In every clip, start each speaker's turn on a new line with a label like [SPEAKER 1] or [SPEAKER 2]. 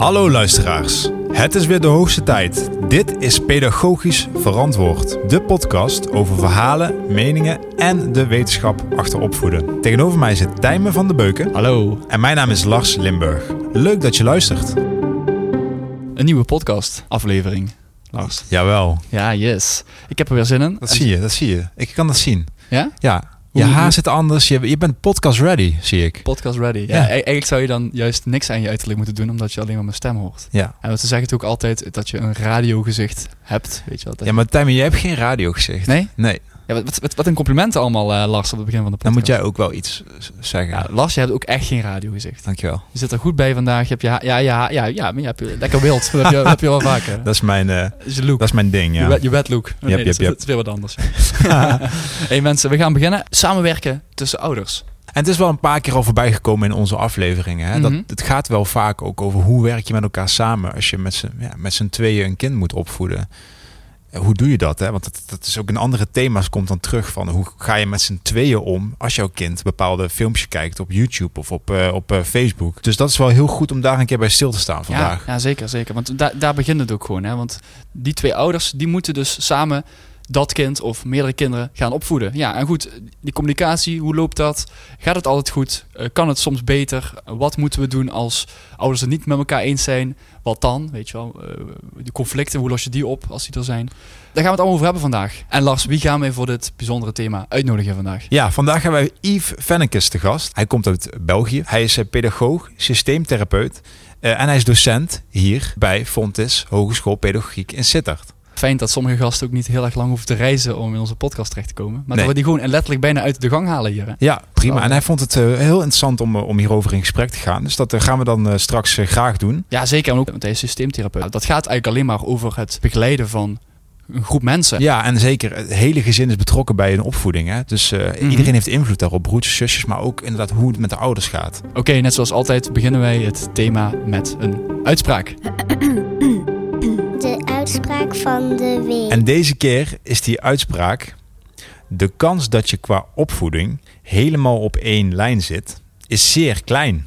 [SPEAKER 1] Hallo luisteraars, het is weer de hoogste tijd. Dit is Pedagogisch Verantwoord, de podcast over verhalen, meningen en de wetenschap achter opvoeden. Tegenover mij zit Tijmen van de Beuken.
[SPEAKER 2] Hallo.
[SPEAKER 1] En mijn naam is Lars Limburg. Leuk dat je luistert.
[SPEAKER 2] Een nieuwe podcast aflevering, Lars.
[SPEAKER 1] Jawel.
[SPEAKER 2] Ja, yes. Ik heb er weer zin in.
[SPEAKER 1] Dat zie je. Ik kan dat zien.
[SPEAKER 2] Ja?
[SPEAKER 1] Ja. Je haar zit anders, je bent podcast ready, zie ik.
[SPEAKER 2] Podcast ready. Ja, eigenlijk zou je dan juist niks aan je uiterlijk moeten doen, omdat je alleen maar mijn stem hoort.
[SPEAKER 1] Ja.
[SPEAKER 2] En ze zeggen het ook altijd dat je een radiogezicht hebt, weet je wel.
[SPEAKER 1] Ja, maar Tijmen, jij hebt geen radiogezicht.
[SPEAKER 2] Nee?
[SPEAKER 1] Nee.
[SPEAKER 2] Ja, wat een complimenten allemaal, Lars, op het begin van de podcast.
[SPEAKER 1] Dan moet jij ook wel iets zeggen.
[SPEAKER 2] Ja, Lars, je hebt ook echt geen radiogezicht.
[SPEAKER 1] Dankjewel.
[SPEAKER 2] Je zit er goed bij vandaag. Je hebt maar je hebt lekker wild. Dat heb je wel vaker.
[SPEAKER 1] Dat is mijn
[SPEAKER 2] look.
[SPEAKER 1] Dat is mijn ding, ja.
[SPEAKER 2] Je wet look. Dat is weer wat anders. Hey mensen, we gaan beginnen. Samenwerken tussen ouders.
[SPEAKER 1] En het is wel een paar keer al voorbij gekomen in onze afleveringen. Hè?
[SPEAKER 2] Mm-hmm.
[SPEAKER 1] Het gaat wel vaak ook over hoe werk je met elkaar samen als je met z'n tweeën een kind moet opvoeden. Hoe doe je dat? Hè? Want dat is ook in andere thema's komt dan terug van hoe ga je met z'n tweeën om als jouw kind bepaalde filmpjes kijkt op YouTube of op Facebook. Dus dat is wel heel goed om daar een keer bij stil te staan vandaag.
[SPEAKER 2] Ja, zeker. Want daar begint het ook gewoon. Hè? Want die twee ouders die moeten dus samen dat kind of meerdere kinderen gaan opvoeden. Ja, en goed, die communicatie, hoe loopt dat? Gaat het altijd goed? Kan het soms beter? Wat moeten we doen als ouders het niet met elkaar eens zijn? Wat dan? Weet je wel, de conflicten, hoe los je die op als die er zijn? Daar gaan we het allemaal over hebben vandaag. En Lars, wie gaan wij voor dit bijzondere thema uitnodigen vandaag?
[SPEAKER 1] Ja, vandaag hebben wij Yves Vennekes te gast. Hij komt uit België. Hij is pedagoog, systeemtherapeut en hij is docent hier bij Fontys Hogeschool Pedagogiek in Sittard.
[SPEAKER 2] Fijn dat sommige gasten ook niet heel erg lang hoeven te reizen om in onze podcast terecht te komen. Maar
[SPEAKER 1] dat
[SPEAKER 2] we die gewoon letterlijk bijna uit de gang halen hier. Hè?
[SPEAKER 1] Ja, prima. En hij vond het heel interessant om hierover in gesprek te gaan. Dus dat gaan we dan straks graag doen.
[SPEAKER 2] Ja, zeker. En ook, want hij is systeemtherapeut. Dat gaat eigenlijk alleen maar over het begeleiden van een groep mensen.
[SPEAKER 1] Ja, en zeker. Het hele gezin is betrokken bij een opvoeding. Hè? Dus iedereen heeft invloed daarop. Broertjes, zusjes, maar ook inderdaad hoe het met de ouders gaat.
[SPEAKER 2] Oké, net zoals altijd beginnen wij het thema met een uitspraak.
[SPEAKER 3] De uitspraak van de week.
[SPEAKER 1] En deze keer is die uitspraak: de kans dat je qua opvoeding helemaal op één lijn zit, is zeer klein.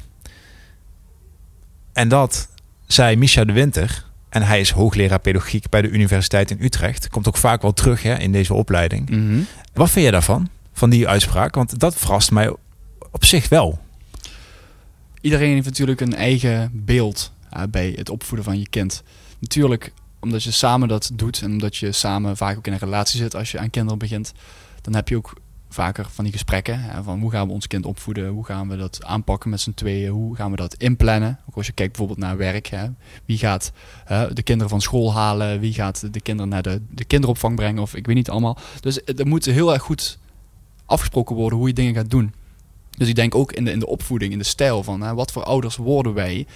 [SPEAKER 1] En dat zei Misha de Winter. En hij is hoogleraar pedagogiek bij de Universiteit in Utrecht. Komt ook vaak wel terug in deze opleiding.
[SPEAKER 2] Mm-hmm.
[SPEAKER 1] Wat vind je daarvan? Van die uitspraak? Want dat verrast mij op zich wel.
[SPEAKER 2] Iedereen heeft natuurlijk een eigen beeld bij het opvoeden van je kind. Natuurlijk, omdat je samen dat doet en omdat je samen vaak ook in een relatie zit als je aan kinderen begint, dan heb je ook vaker van die gesprekken. Van hoe gaan we ons kind opvoeden? Hoe gaan we dat aanpakken met z'n tweeën? Hoe gaan we dat inplannen? Ook als je kijkt bijvoorbeeld naar werk. Wie gaat de kinderen van school halen? Wie gaat de kinderen naar de kinderopvang brengen? Of ik weet niet allemaal. Dus er moet heel erg goed afgesproken worden hoe je dingen gaat doen. Dus ik denk ook in de opvoeding, in de stijl van wat voor ouders worden wij?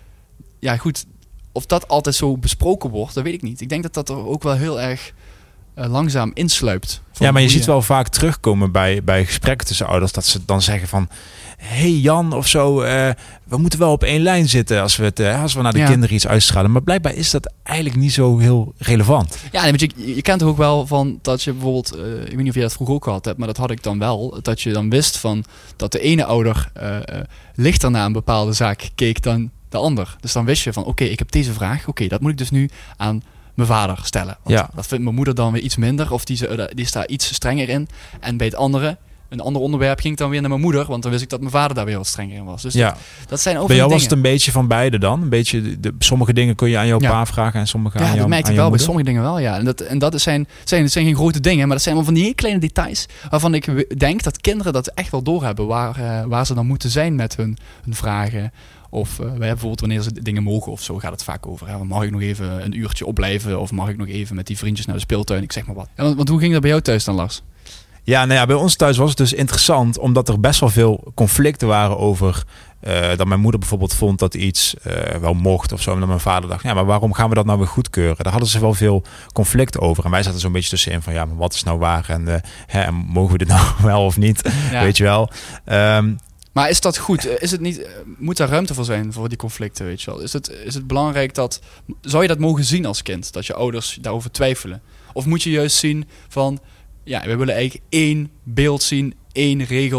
[SPEAKER 2] Ja goed, of dat altijd zo besproken wordt, dat weet ik niet. Ik denk dat er ook wel heel erg langzaam insluipt.
[SPEAKER 1] Ja, maar je ziet wel vaak terugkomen bij gesprekken tussen ouders dat ze dan zeggen van: hey Jan of zo, we moeten wel op één lijn zitten als we naar de kinderen iets uitstralen. Maar blijkbaar is dat eigenlijk niet zo heel relevant.
[SPEAKER 2] Ja, want je kent er ook wel van dat je bijvoorbeeld, ik weet niet of je dat vroeger ook gehad hebt, maar dat had ik dan wel, dat je dan wist van dat de ene ouder lichter naar een bepaalde zaak keek dan de ander. Dus dan wist je van oké, ik heb deze vraag, dat moet ik dus nu aan mijn vader stellen. Want dat vindt mijn moeder dan weer iets minder of die is daar iets strenger in. En bij een ander onderwerp ging ik dan weer naar mijn moeder, want dan wist ik dat mijn vader daar weer wat strenger in was. Dus dat zijn ook
[SPEAKER 1] bij jou
[SPEAKER 2] dingen.
[SPEAKER 1] Was het een beetje van beide dan? Een beetje sommige dingen kun je aan jouw pa vragen en sommige aan jouw moeder?
[SPEAKER 2] Ja, dat merkte ik wel bij sommige dingen wel, ja. En dat zijn geen grote dingen, maar dat zijn wel van die hele kleine details waarvan ik denk dat kinderen dat echt wel doorhebben waar ze dan moeten zijn met hun vragen. Of wij hebben bijvoorbeeld wanneer ze dingen mogen of zo, gaat het vaak over. Mag ik nog even een uurtje opblijven? Of mag ik nog even met die vriendjes naar de speeltuin? Ik zeg maar wat. Ja, want hoe ging dat bij jou thuis dan, Lars?
[SPEAKER 1] Ja, bij ons thuis was het dus interessant, omdat er best wel veel conflicten waren over dat mijn moeder bijvoorbeeld vond dat iets wel mocht of zo. En dat mijn vader dacht, maar waarom gaan we dat nou weer goedkeuren? Daar hadden ze wel veel conflict over. En wij zaten zo'n beetje tussenin van, maar wat is nou waar? En mogen we dit nou wel of niet? Ja. Weet je wel.
[SPEAKER 2] Maar is dat goed? Is het niet, moet daar ruimte voor zijn voor die conflicten, weet je wel? Is het belangrijk zou je dat mogen zien als kind? Dat je ouders daarover twijfelen? Of moet je juist zien van, we willen eigenlijk één beeld zien, één regel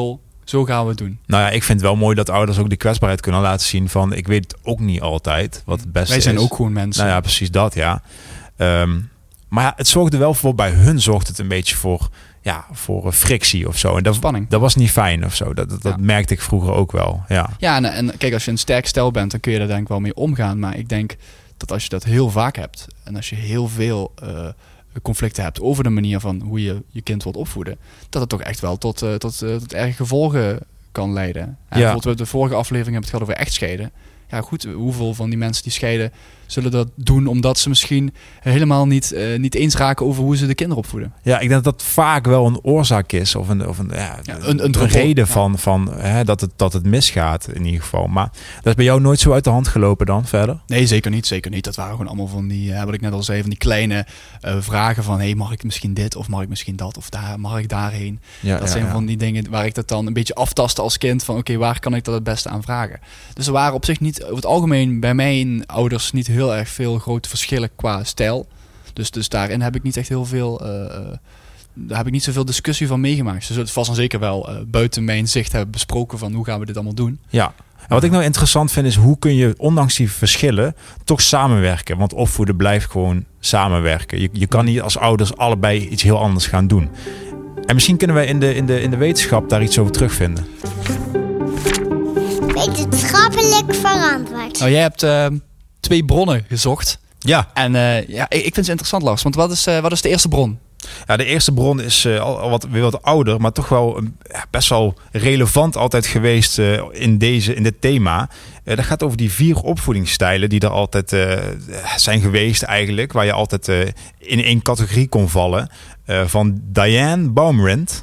[SPEAKER 2] zo gaan we het doen.
[SPEAKER 1] Nou ja, ik vind het wel mooi dat ouders ook die kwetsbaarheid kunnen laten zien van, ik weet het ook niet altijd wat het beste is.
[SPEAKER 2] Wij zijn ook gewoon mensen.
[SPEAKER 1] Nou ja, precies dat, ja. Maar ja, het zorgde wel voor, bij hun zorgde het een beetje voor frictie of zo. En
[SPEAKER 2] Spanning.
[SPEAKER 1] Dat was niet fijn of zo. Dat merkte ik vroeger ook wel, ja.
[SPEAKER 2] Ja, en kijk, als je een sterk stel bent, dan kun je daar denk ik wel mee omgaan. Maar ik denk dat als je dat heel vaak hebt en als je heel veel conflicten hebt over de manier van hoe je je kind wilt opvoeden, dat het toch echt wel tot erge gevolgen kan leiden. En bijvoorbeeld de vorige aflevering hebben we het gehad over echtscheiden. Ja goed, hoeveel van die mensen die scheiden zullen dat doen omdat ze misschien helemaal niet eens raken over hoe ze de kinderen opvoeden.
[SPEAKER 1] Ja, ik denk dat vaak wel een oorzaak is of een reden van dat het misgaat in ieder geval. Maar dat is bij jou nooit zo uit de hand gelopen dan verder?
[SPEAKER 2] Nee, zeker niet. Dat waren gewoon allemaal van die, wat ik net al zei, van die kleine vragen van, hey, mag ik misschien dit of mag ik misschien dat of daar, mag ik daarheen? Dat zijn van die dingen waar ik dat dan een beetje aftastte als kind van, oké, waar kan ik dat het beste aan vragen? Dus er waren op zich niet, over het algemeen bij mijn ouders niet heel erg veel grote verschillen qua stijl. Dus daarin heb ik niet echt heel veel, daar heb ik niet zoveel discussie van meegemaakt. Ze zullen het vast en zeker wel buiten mijn zicht hebben besproken van hoe gaan we dit allemaal doen.
[SPEAKER 1] Ja. En wat ik nou interessant vind is, hoe kun je ondanks die verschillen toch samenwerken? Want opvoeden blijft gewoon samenwerken. Je kan niet als ouders allebei iets heel anders gaan doen. En misschien kunnen wij in de wetenschap daar iets over terugvinden.
[SPEAKER 3] Wetenschappelijk verantwoord.
[SPEAKER 2] Nou, jij hebt 2 bronnen gezocht.
[SPEAKER 1] Ja.
[SPEAKER 2] En ik vind ze interessant, Lars. Want wat is de eerste bron?
[SPEAKER 1] Ja, de eerste bron is weer wat ouder, maar toch wel best wel relevant altijd geweest in dit thema. Dat gaat over die 4 opvoedingsstijlen die er altijd zijn geweest eigenlijk. Waar je altijd in 1 categorie kon vallen. Van Diane Baumrind.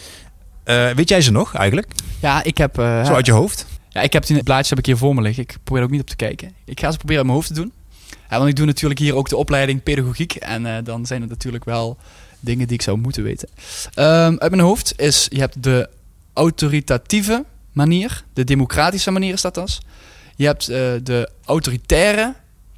[SPEAKER 1] Weet jij ze nog eigenlijk?
[SPEAKER 2] Ja, ik heb...
[SPEAKER 1] Zo uit je hoofd?
[SPEAKER 2] Ja, ik heb die blaadjes hier voor me liggen. Ik probeer er ook niet op te kijken. Ik ga ze proberen uit mijn hoofd te doen. Ja, want ik doe natuurlijk hier ook de opleiding pedagogiek. En dan zijn er natuurlijk wel dingen die ik zou moeten weten. Uit mijn hoofd is, je hebt de autoritatieve manier. De democratische manier is dat dus. Je hebt de autoritaire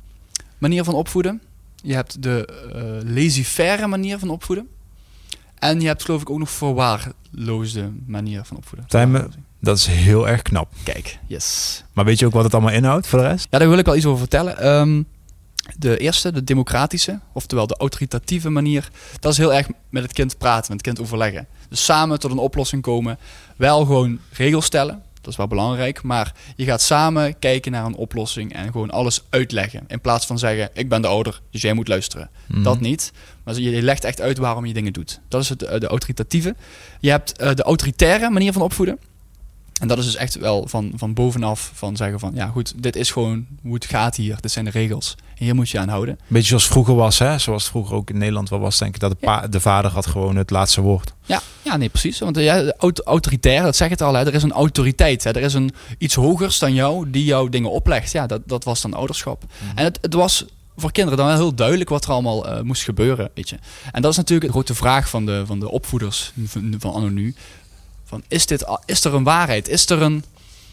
[SPEAKER 2] manier van opvoeden. Je hebt de laissez-faire manier van opvoeden. En je hebt geloof ik ook nog verwaarloosde manier van opvoeden.
[SPEAKER 1] Dat is heel erg knap.
[SPEAKER 2] Kijk, yes.
[SPEAKER 1] Maar weet je ook wat het allemaal inhoudt voor de rest?
[SPEAKER 2] Ja, daar wil ik wel iets over vertellen. De eerste, de democratische, oftewel de autoritatieve manier, dat is heel erg met het kind praten, met het kind overleggen. Dus samen tot een oplossing komen, wel gewoon regels stellen, dat is wel belangrijk, maar je gaat samen kijken naar een oplossing en gewoon alles uitleggen. In plaats van zeggen, ik ben de ouder, dus jij moet luisteren. Mm-hmm. Dat niet, maar je legt echt uit waarom je dingen doet. Dat is de autoritatieve. Je hebt de autoritaire manier van opvoeden. En dat is dus echt wel van bovenaf van zeggen van, ja goed, dit is gewoon hoe het gaat hier. Dit zijn de regels. En hier moet je aan houden.
[SPEAKER 1] Beetje zoals vroeger was, hè? Zoals het vroeger ook in Nederland wel was, denk ik, dat de vader had gewoon het laatste woord.
[SPEAKER 2] Ja, nee, precies. Want autoritair, dat zeg het al, hè? Er is een autoriteit. Hè? Er is iets hogers dan jou die jou dingen oplegt. Ja, dat was dan ouderschap. Mm-hmm. En het was voor kinderen dan wel heel duidelijk wat er allemaal moest gebeuren, weet je. En dat is natuurlijk de grote vraag van de opvoeders van anno nu. Van, is er een waarheid? Is er een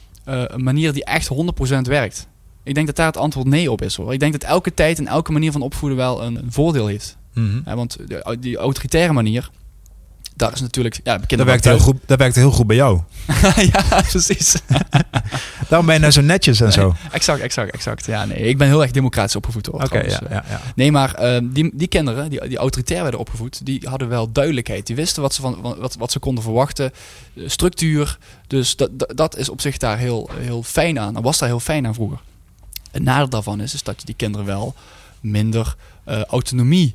[SPEAKER 2] manier die echt 100% werkt? Ik denk dat daar het antwoord nee op is, hoor. Ik denk dat elke tijd en elke manier van opvoeden wel een voordeel heeft. Mm-hmm. Want die autoritaire manier, daar is natuurlijk... Ja,
[SPEAKER 1] dat werkt heel goed bij jou.
[SPEAKER 2] Ja, precies.
[SPEAKER 1] Daarom ben je nou zo netjes en zo.
[SPEAKER 2] Exact. Ja, nee, ik ben heel erg democratisch opgevoed, hoor.
[SPEAKER 1] Oké, ja.
[SPEAKER 2] Nee, maar die kinderen, die autoritair werden opgevoed, die hadden wel duidelijkheid. Die wisten wat ze konden verwachten. Structuur. Dus dat is op zich daar heel, heel fijn aan. Dat was daar heel fijn aan vroeger. Het nadeel daarvan is dat je die kinderen wel minder autonomie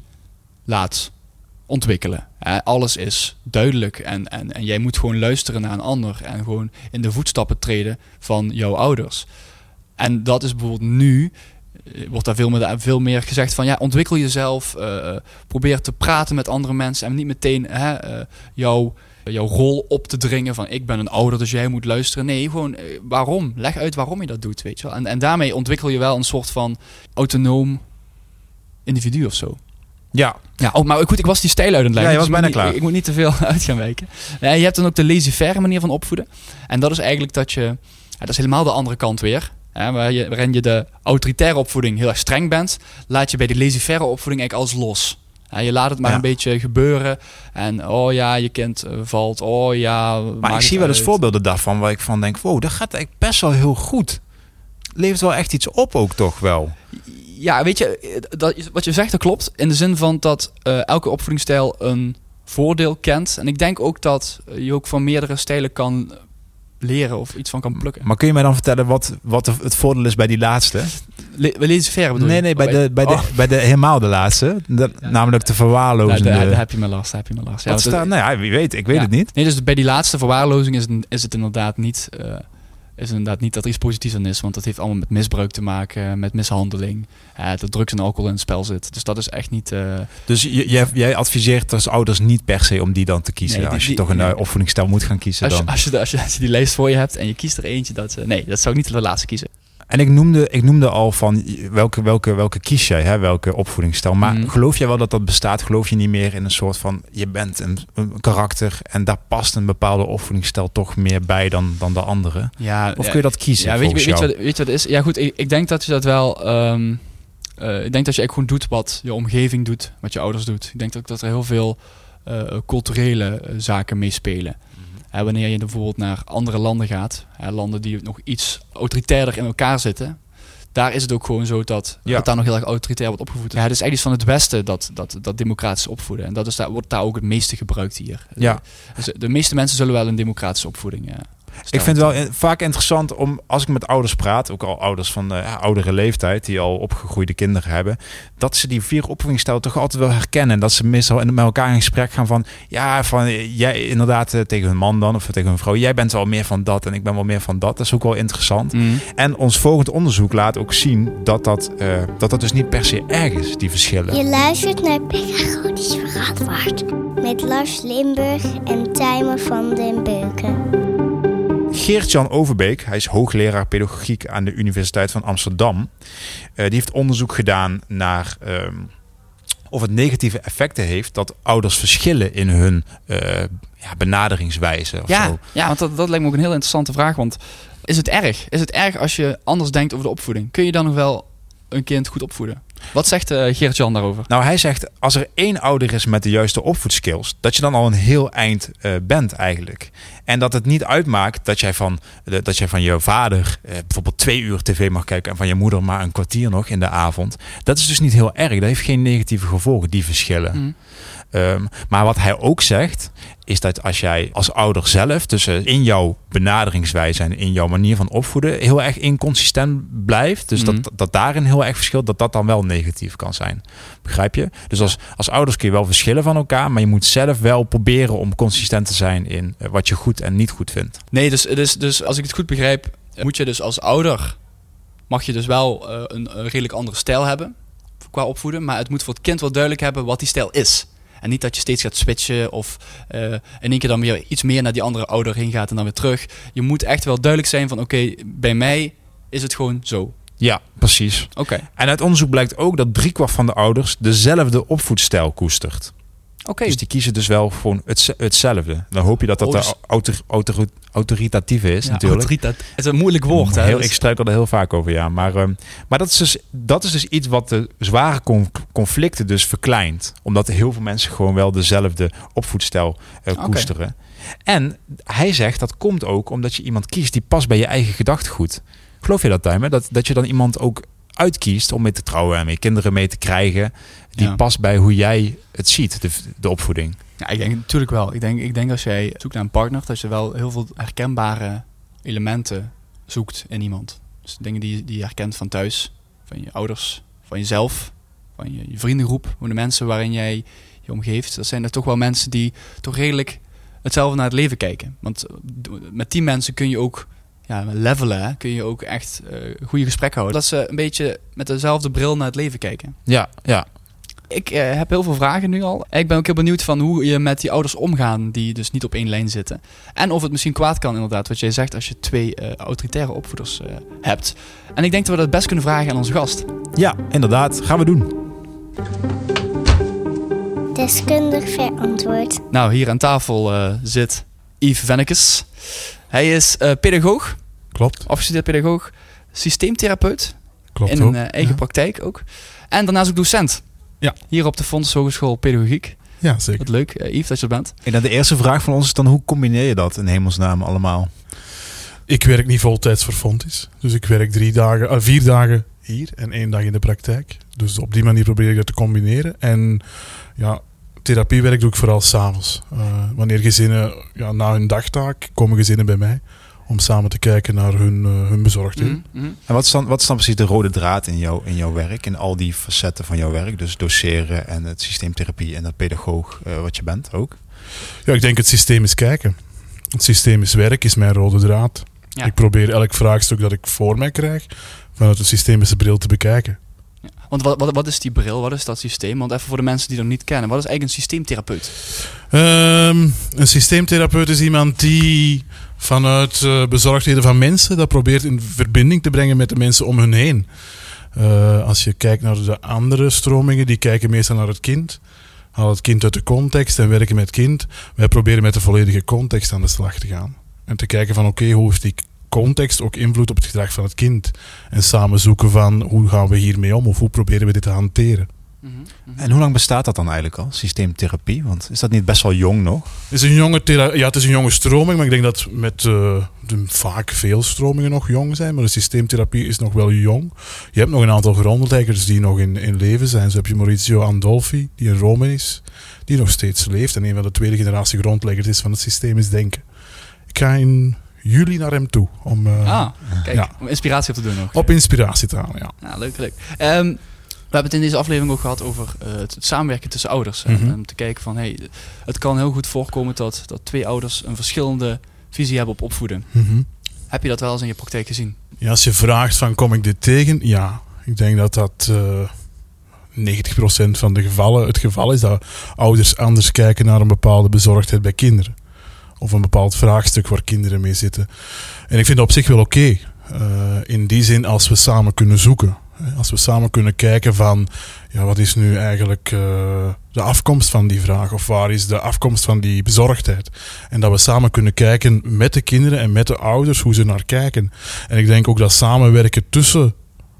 [SPEAKER 2] laat ontwikkelen. Alles is duidelijk en jij moet gewoon luisteren naar een ander en gewoon in de voetstappen treden van jouw ouders. En dat is bijvoorbeeld nu, wordt daar veel meer gezegd van, ja, ontwikkel jezelf, probeer te praten met andere mensen en niet meteen jouw rol op te dringen van, ik ben een ouder, dus jij moet luisteren. Nee, gewoon waarom? Leg uit waarom je dat doet, weet je wel. En daarmee ontwikkel je wel een soort van autonoom individu of zo.
[SPEAKER 1] Ja.
[SPEAKER 2] Maar goed, ik was die stijl uit het leggen.
[SPEAKER 1] Ja, je was bijna klaar.
[SPEAKER 2] Ik moet niet te veel uit gaan wijken. Ja, je hebt dan ook de laissez-faire manier van opvoeden. En dat is eigenlijk dat je... dat is helemaal de andere kant weer. Waarin je de autoritaire opvoeding heel erg streng bent. Laat je bij de laissez-faire opvoeding eigenlijk alles los. Je laat het maar een beetje gebeuren. En je kind valt.
[SPEAKER 1] Maar ik zie wel eens voorbeelden daarvan waar ik van denk, wow, dat gaat eigenlijk best wel heel goed. Levert wel echt iets op ook toch wel.
[SPEAKER 2] Ja, weet je, wat je zegt, dat klopt. In de zin van dat elke opvoedingsstijl een voordeel kent. En ik denk ook dat je ook van meerdere stijlen kan leren of iets van kan plukken. Maar
[SPEAKER 1] kun je mij dan vertellen wat het voordeel is bij die laatste?
[SPEAKER 2] We lezen ver, bedoel je?
[SPEAKER 1] Nee, bij de helemaal de laatste. Namelijk de verwaarlozing.
[SPEAKER 2] Daar heb je me last.
[SPEAKER 1] Wie weet, ik weet het niet.
[SPEAKER 2] Nee, dus bij die laatste verwaarlozing is het inderdaad niet... is inderdaad niet dat er iets positiefs aan is. Want dat heeft allemaal met misbruik te maken, met mishandeling. Dat drugs en alcohol in het spel zit. Dus dat is echt niet...
[SPEAKER 1] Dus jij adviseert als ouders niet per se om die dan te kiezen? Als je toch een opvoedingsstijl moet gaan kiezen
[SPEAKER 2] als je die lijst voor je hebt en je kiest er eentje, dat zou ik niet de laatste kiezen.
[SPEAKER 1] En ik noemde al van welke kies jij, hè? Welke opvoedingsstijl. Maar geloof jij wel dat bestaat? Geloof je niet meer in een soort van, je bent een karakter en daar past een bepaalde opvoedingsstijl toch meer bij dan de andere?
[SPEAKER 2] Ja,
[SPEAKER 1] of kun je dat kiezen?
[SPEAKER 2] Ja, weet je wat het is? Ja goed, ik denk dat je dat wel... ik denk dat je echt gewoon doet wat je omgeving doet, wat je ouders doet. Ik denk ook dat er heel veel culturele zaken meespelen. Wanneer je bijvoorbeeld naar andere landen gaat, landen die nog iets autoritairder in elkaar zitten, daar is het ook gewoon zo dat daar nog heel erg autoritair wordt opgevoed. Het is eigenlijk iets van het Westen dat democratisch opvoeden. En wordt daar ook het meeste gebruikt hier.
[SPEAKER 1] Ja.
[SPEAKER 2] Dus de meeste mensen zullen wel een democratische opvoeding
[SPEAKER 1] ik vind het wel vaak interessant als ik met ouders praat, ook al ouders van oudere leeftijd, die al opgegroeide kinderen hebben, dat ze die 4 opvoedingsstijlen toch altijd wel herkennen. En dat ze meestal met elkaar in gesprek gaan van jij inderdaad tegen hun man dan, of tegen hun vrouw, jij bent wel meer van dat en ik ben wel meer van dat. Dat is ook wel interessant. En ons volgend onderzoek laat ook zien dat dus niet per se erg is, die verschillen.
[SPEAKER 3] Je luistert naar Pedagogisch Verantwoord met Lars Limburg en Tijmen van den Beuken.
[SPEAKER 1] Geert-Jan Overbeek, hij is hoogleraar pedagogiek aan de Universiteit van Amsterdam. Die heeft onderzoek gedaan naar of het negatieve effecten heeft dat ouders verschillen in hun benaderingswijze. Zo.
[SPEAKER 2] Want dat lijkt me ook een heel interessante vraag. Want is het erg? Is het erg als je anders denkt over de opvoeding? Kun je dan nog wel een kind goed opvoeden? Wat zegt Geert-Jan daarover?
[SPEAKER 1] Nou, hij zegt, als er 1 ouder is met de juiste opvoedskills, dat je dan al een heel eind bent eigenlijk. En dat het niet uitmaakt dat jij van je vader bijvoorbeeld 2 uur tv mag kijken en van je moeder maar een kwartier nog in de avond. Dat is dus niet heel erg. Dat heeft geen negatieve gevolgen, die verschillen. Maar wat hij ook zegt, is dat als jij als ouder zelf, dus in jouw benaderingswijze en in jouw manier van opvoeden, heel erg inconsistent blijft, dus dat daarin heel erg verschilt, dat dan wel negatief kan zijn. Begrijp je? Dus als ouders kun je wel verschillen van elkaar, maar je moet zelf wel proberen om consistent te zijn in wat je goed en niet goed vindt.
[SPEAKER 2] Nee, dus als ik het goed begrijp, moet je dus als ouder, mag je dus wel een redelijk andere stijl hebben qua opvoeden, maar het moet voor het kind wel duidelijk hebben wat die stijl is. En niet dat je steeds gaat switchen of in één keer dan weer iets meer naar die andere ouder heen gaat en dan weer terug. Je moet echt wel duidelijk zijn van oké, bij mij is het gewoon zo.
[SPEAKER 1] Ja, precies.
[SPEAKER 2] Oké.
[SPEAKER 1] En uit onderzoek blijkt ook dat 3/4 van de ouders dezelfde opvoedstijl koestert.
[SPEAKER 2] Oké.
[SPEAKER 1] Dus die kiezen dus wel gewoon hetzelfde. Dan hoop je dat autoritatief is natuurlijk.
[SPEAKER 2] Het is een moeilijk woord. Hè?
[SPEAKER 1] Ik struikel er heel vaak over, ja. Maar dat is dus iets wat de zware conflicten dus verkleint. Omdat heel veel mensen gewoon wel dezelfde opvoedstijl koesteren. En hij zegt dat komt ook omdat je iemand kiest die past bij je eigen gedachtegoed. Geloof je dat, Tijmen? Dat je dan iemand ook uitkiest om mee te trouwen en mee kinderen mee te krijgen die past bij hoe jij het ziet, de opvoeding?
[SPEAKER 2] Ja, ik denk natuurlijk wel. Ik denk als jij zoekt naar een partner, dat je wel heel veel herkenbare elementen zoekt in iemand. Dus dingen die je herkent van thuis, van je ouders, van jezelf, van je vriendengroep, hoe de mensen waarin jij je omgeeft. Dat zijn er toch wel mensen die toch redelijk hetzelfde naar het leven kijken. Want met die mensen kun je ook levelen, hè? Kun je ook echt goede gesprekken houden. Dat ze een beetje met dezelfde bril naar het leven kijken.
[SPEAKER 1] Ja.
[SPEAKER 2] Ik heb heel veel vragen nu al. Ik ben ook heel benieuwd van hoe je met die ouders omgaan die dus niet op één lijn zitten. En of het misschien kwaad kan inderdaad, wat jij zegt, als je 2 autoritaire opvoeders hebt. En ik denk dat we dat best kunnen vragen aan onze gast.
[SPEAKER 1] Ja, inderdaad. Gaan we doen.
[SPEAKER 3] Deskundig verantwoord.
[SPEAKER 2] Nou, hier aan tafel zit Yves Vennekes. Hij is pedagoog.
[SPEAKER 1] Klopt.
[SPEAKER 2] Afgestudeerd pedagoog. Systeemtherapeut.
[SPEAKER 1] Klopt
[SPEAKER 2] in een eigen praktijk ook. En daarnaast ook docent.
[SPEAKER 4] Ja.
[SPEAKER 2] Hier op de Fontes Hogeschool Pedagogiek.
[SPEAKER 4] Ja, zeker.
[SPEAKER 2] Wat leuk, Yves, dat je er bent.
[SPEAKER 1] En dan de eerste vraag van ons is dan, hoe combineer je dat in hemelsnaam allemaal?
[SPEAKER 4] Ik werk niet voltijds voor Fontis. Dus ik werk 4 dagen hier en 1 dag in de praktijk. Dus op die manier probeer ik dat te combineren. En ja, therapiewerk doe ik vooral 's avonds. Wanneer gezinnen, na hun dagtaak, komen gezinnen bij mij om samen te kijken naar hun bezorgdheden.
[SPEAKER 2] Mm-hmm.
[SPEAKER 1] En wat is dan precies de rode draad in jouw werk, in al die facetten van jouw werk? Dus doseren en het systeemtherapie en de pedagoog wat je bent ook?
[SPEAKER 4] Ja, ik denk het systeem is kijken. Het systemisch werk is mijn rode draad.
[SPEAKER 2] Ja.
[SPEAKER 4] Ik probeer elk vraagstuk dat ik voor mij krijg vanuit een systemische bril te bekijken.
[SPEAKER 2] Ja. Want wat is die bril? Wat is dat systeem? Want even voor de mensen die dat niet kennen. Wat is eigenlijk een systeemtherapeut?
[SPEAKER 4] Een systeemtherapeut is iemand die vanuit bezorgdheden van mensen dat probeert in verbinding te brengen met de mensen om hen heen. Als je kijkt naar de andere stromingen, die kijken meestal naar het kind. Haal het kind uit de context en werken met het kind. Wij proberen met de volledige context aan de slag te gaan. En te kijken van oké, hoe heeft die context ook invloed op het gedrag van het kind? En samen zoeken van hoe gaan we hiermee om of hoe proberen we dit te hanteren.
[SPEAKER 2] Mm-hmm.
[SPEAKER 1] En hoe lang bestaat dat dan eigenlijk al, systeemtherapie? Want is dat niet best wel jong nog?
[SPEAKER 4] Het is een jonge stroming, maar ik denk dat met vaak veel stromingen nog jong zijn. Maar de systeemtherapie is nog wel jong. Je hebt nog een aantal grondleggers die nog in leven zijn. Zo heb je Maurizio Andolfi, die in Rome is, die nog steeds leeft. En een van de tweede generatie grondleggers is van het systemisch denken. Ik ga in juli naar hem toe. Om
[SPEAKER 2] inspiratie op te doen nog.
[SPEAKER 4] Op inspiratie te halen, ja.
[SPEAKER 2] Ja, leuk. We hebben het in deze aflevering ook gehad over het samenwerken tussen ouders.
[SPEAKER 4] Mm-hmm.
[SPEAKER 2] Om te kijken van, het kan heel goed voorkomen dat 2 ouders een verschillende visie hebben op opvoeden.
[SPEAKER 4] Mm-hmm.
[SPEAKER 2] Heb je dat wel eens in je praktijk gezien?
[SPEAKER 4] Ja, als je vraagt van kom ik dit tegen? Ja, ik denk dat 90% van de gevallen het geval is dat ouders anders kijken naar een bepaalde bezorgdheid bij kinderen. Of een bepaald vraagstuk waar kinderen mee zitten. En ik vind dat op zich wel oké. In die zin als we samen kunnen zoeken. Als we samen kunnen kijken van wat is nu eigenlijk de afkomst van die vraag? Of waar is de afkomst van die bezorgdheid? En dat we samen kunnen kijken met de kinderen en met de ouders hoe ze naar kijken. En ik denk ook dat samenwerken tussen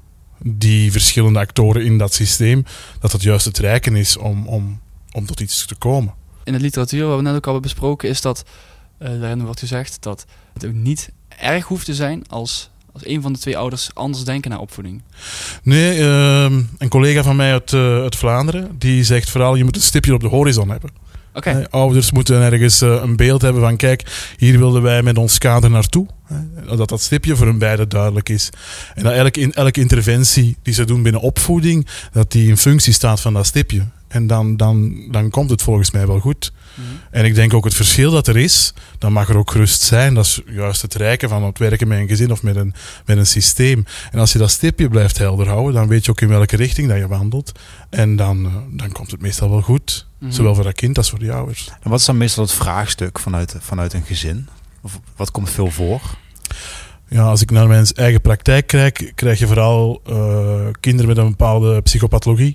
[SPEAKER 4] die verschillende actoren in dat systeem, dat juist het rijken is om tot iets te komen.
[SPEAKER 2] In de literatuur, wat we net ook al hebben besproken, is dat, daarin wordt gezegd, dat het ook niet erg hoeft te zijn als een van de 2 ouders anders denken naar opvoeding.
[SPEAKER 4] Nee, een collega van mij uit Vlaanderen, die zegt vooral, je moet een stipje op de horizon hebben.
[SPEAKER 2] Okay.
[SPEAKER 4] Ouders moeten ergens een beeld hebben van, kijk, hier wilden wij met ons kader naartoe. Dat stipje voor hun beiden duidelijk is. En dat elke interventie die ze doen binnen opvoeding, dat die in functie staat van dat stipje. En dan komt het volgens mij wel goed. Mm-hmm. En ik denk ook het verschil dat er is, dan mag er ook gerust zijn. Dat is juist het rijke van het werken met een gezin of met een systeem. En als je dat stipje blijft helder houden, dan weet je ook in welke richting dat je wandelt. En dan komt het meestal wel goed. Mm-hmm. Zowel voor dat kind als voor die ouders.
[SPEAKER 1] En wat is dan meestal het vraagstuk vanuit een gezin? Of wat komt veel voor?
[SPEAKER 4] Ja, als ik naar mijn eigen praktijk kijk, krijg je vooral kinderen met een bepaalde psychopathologie.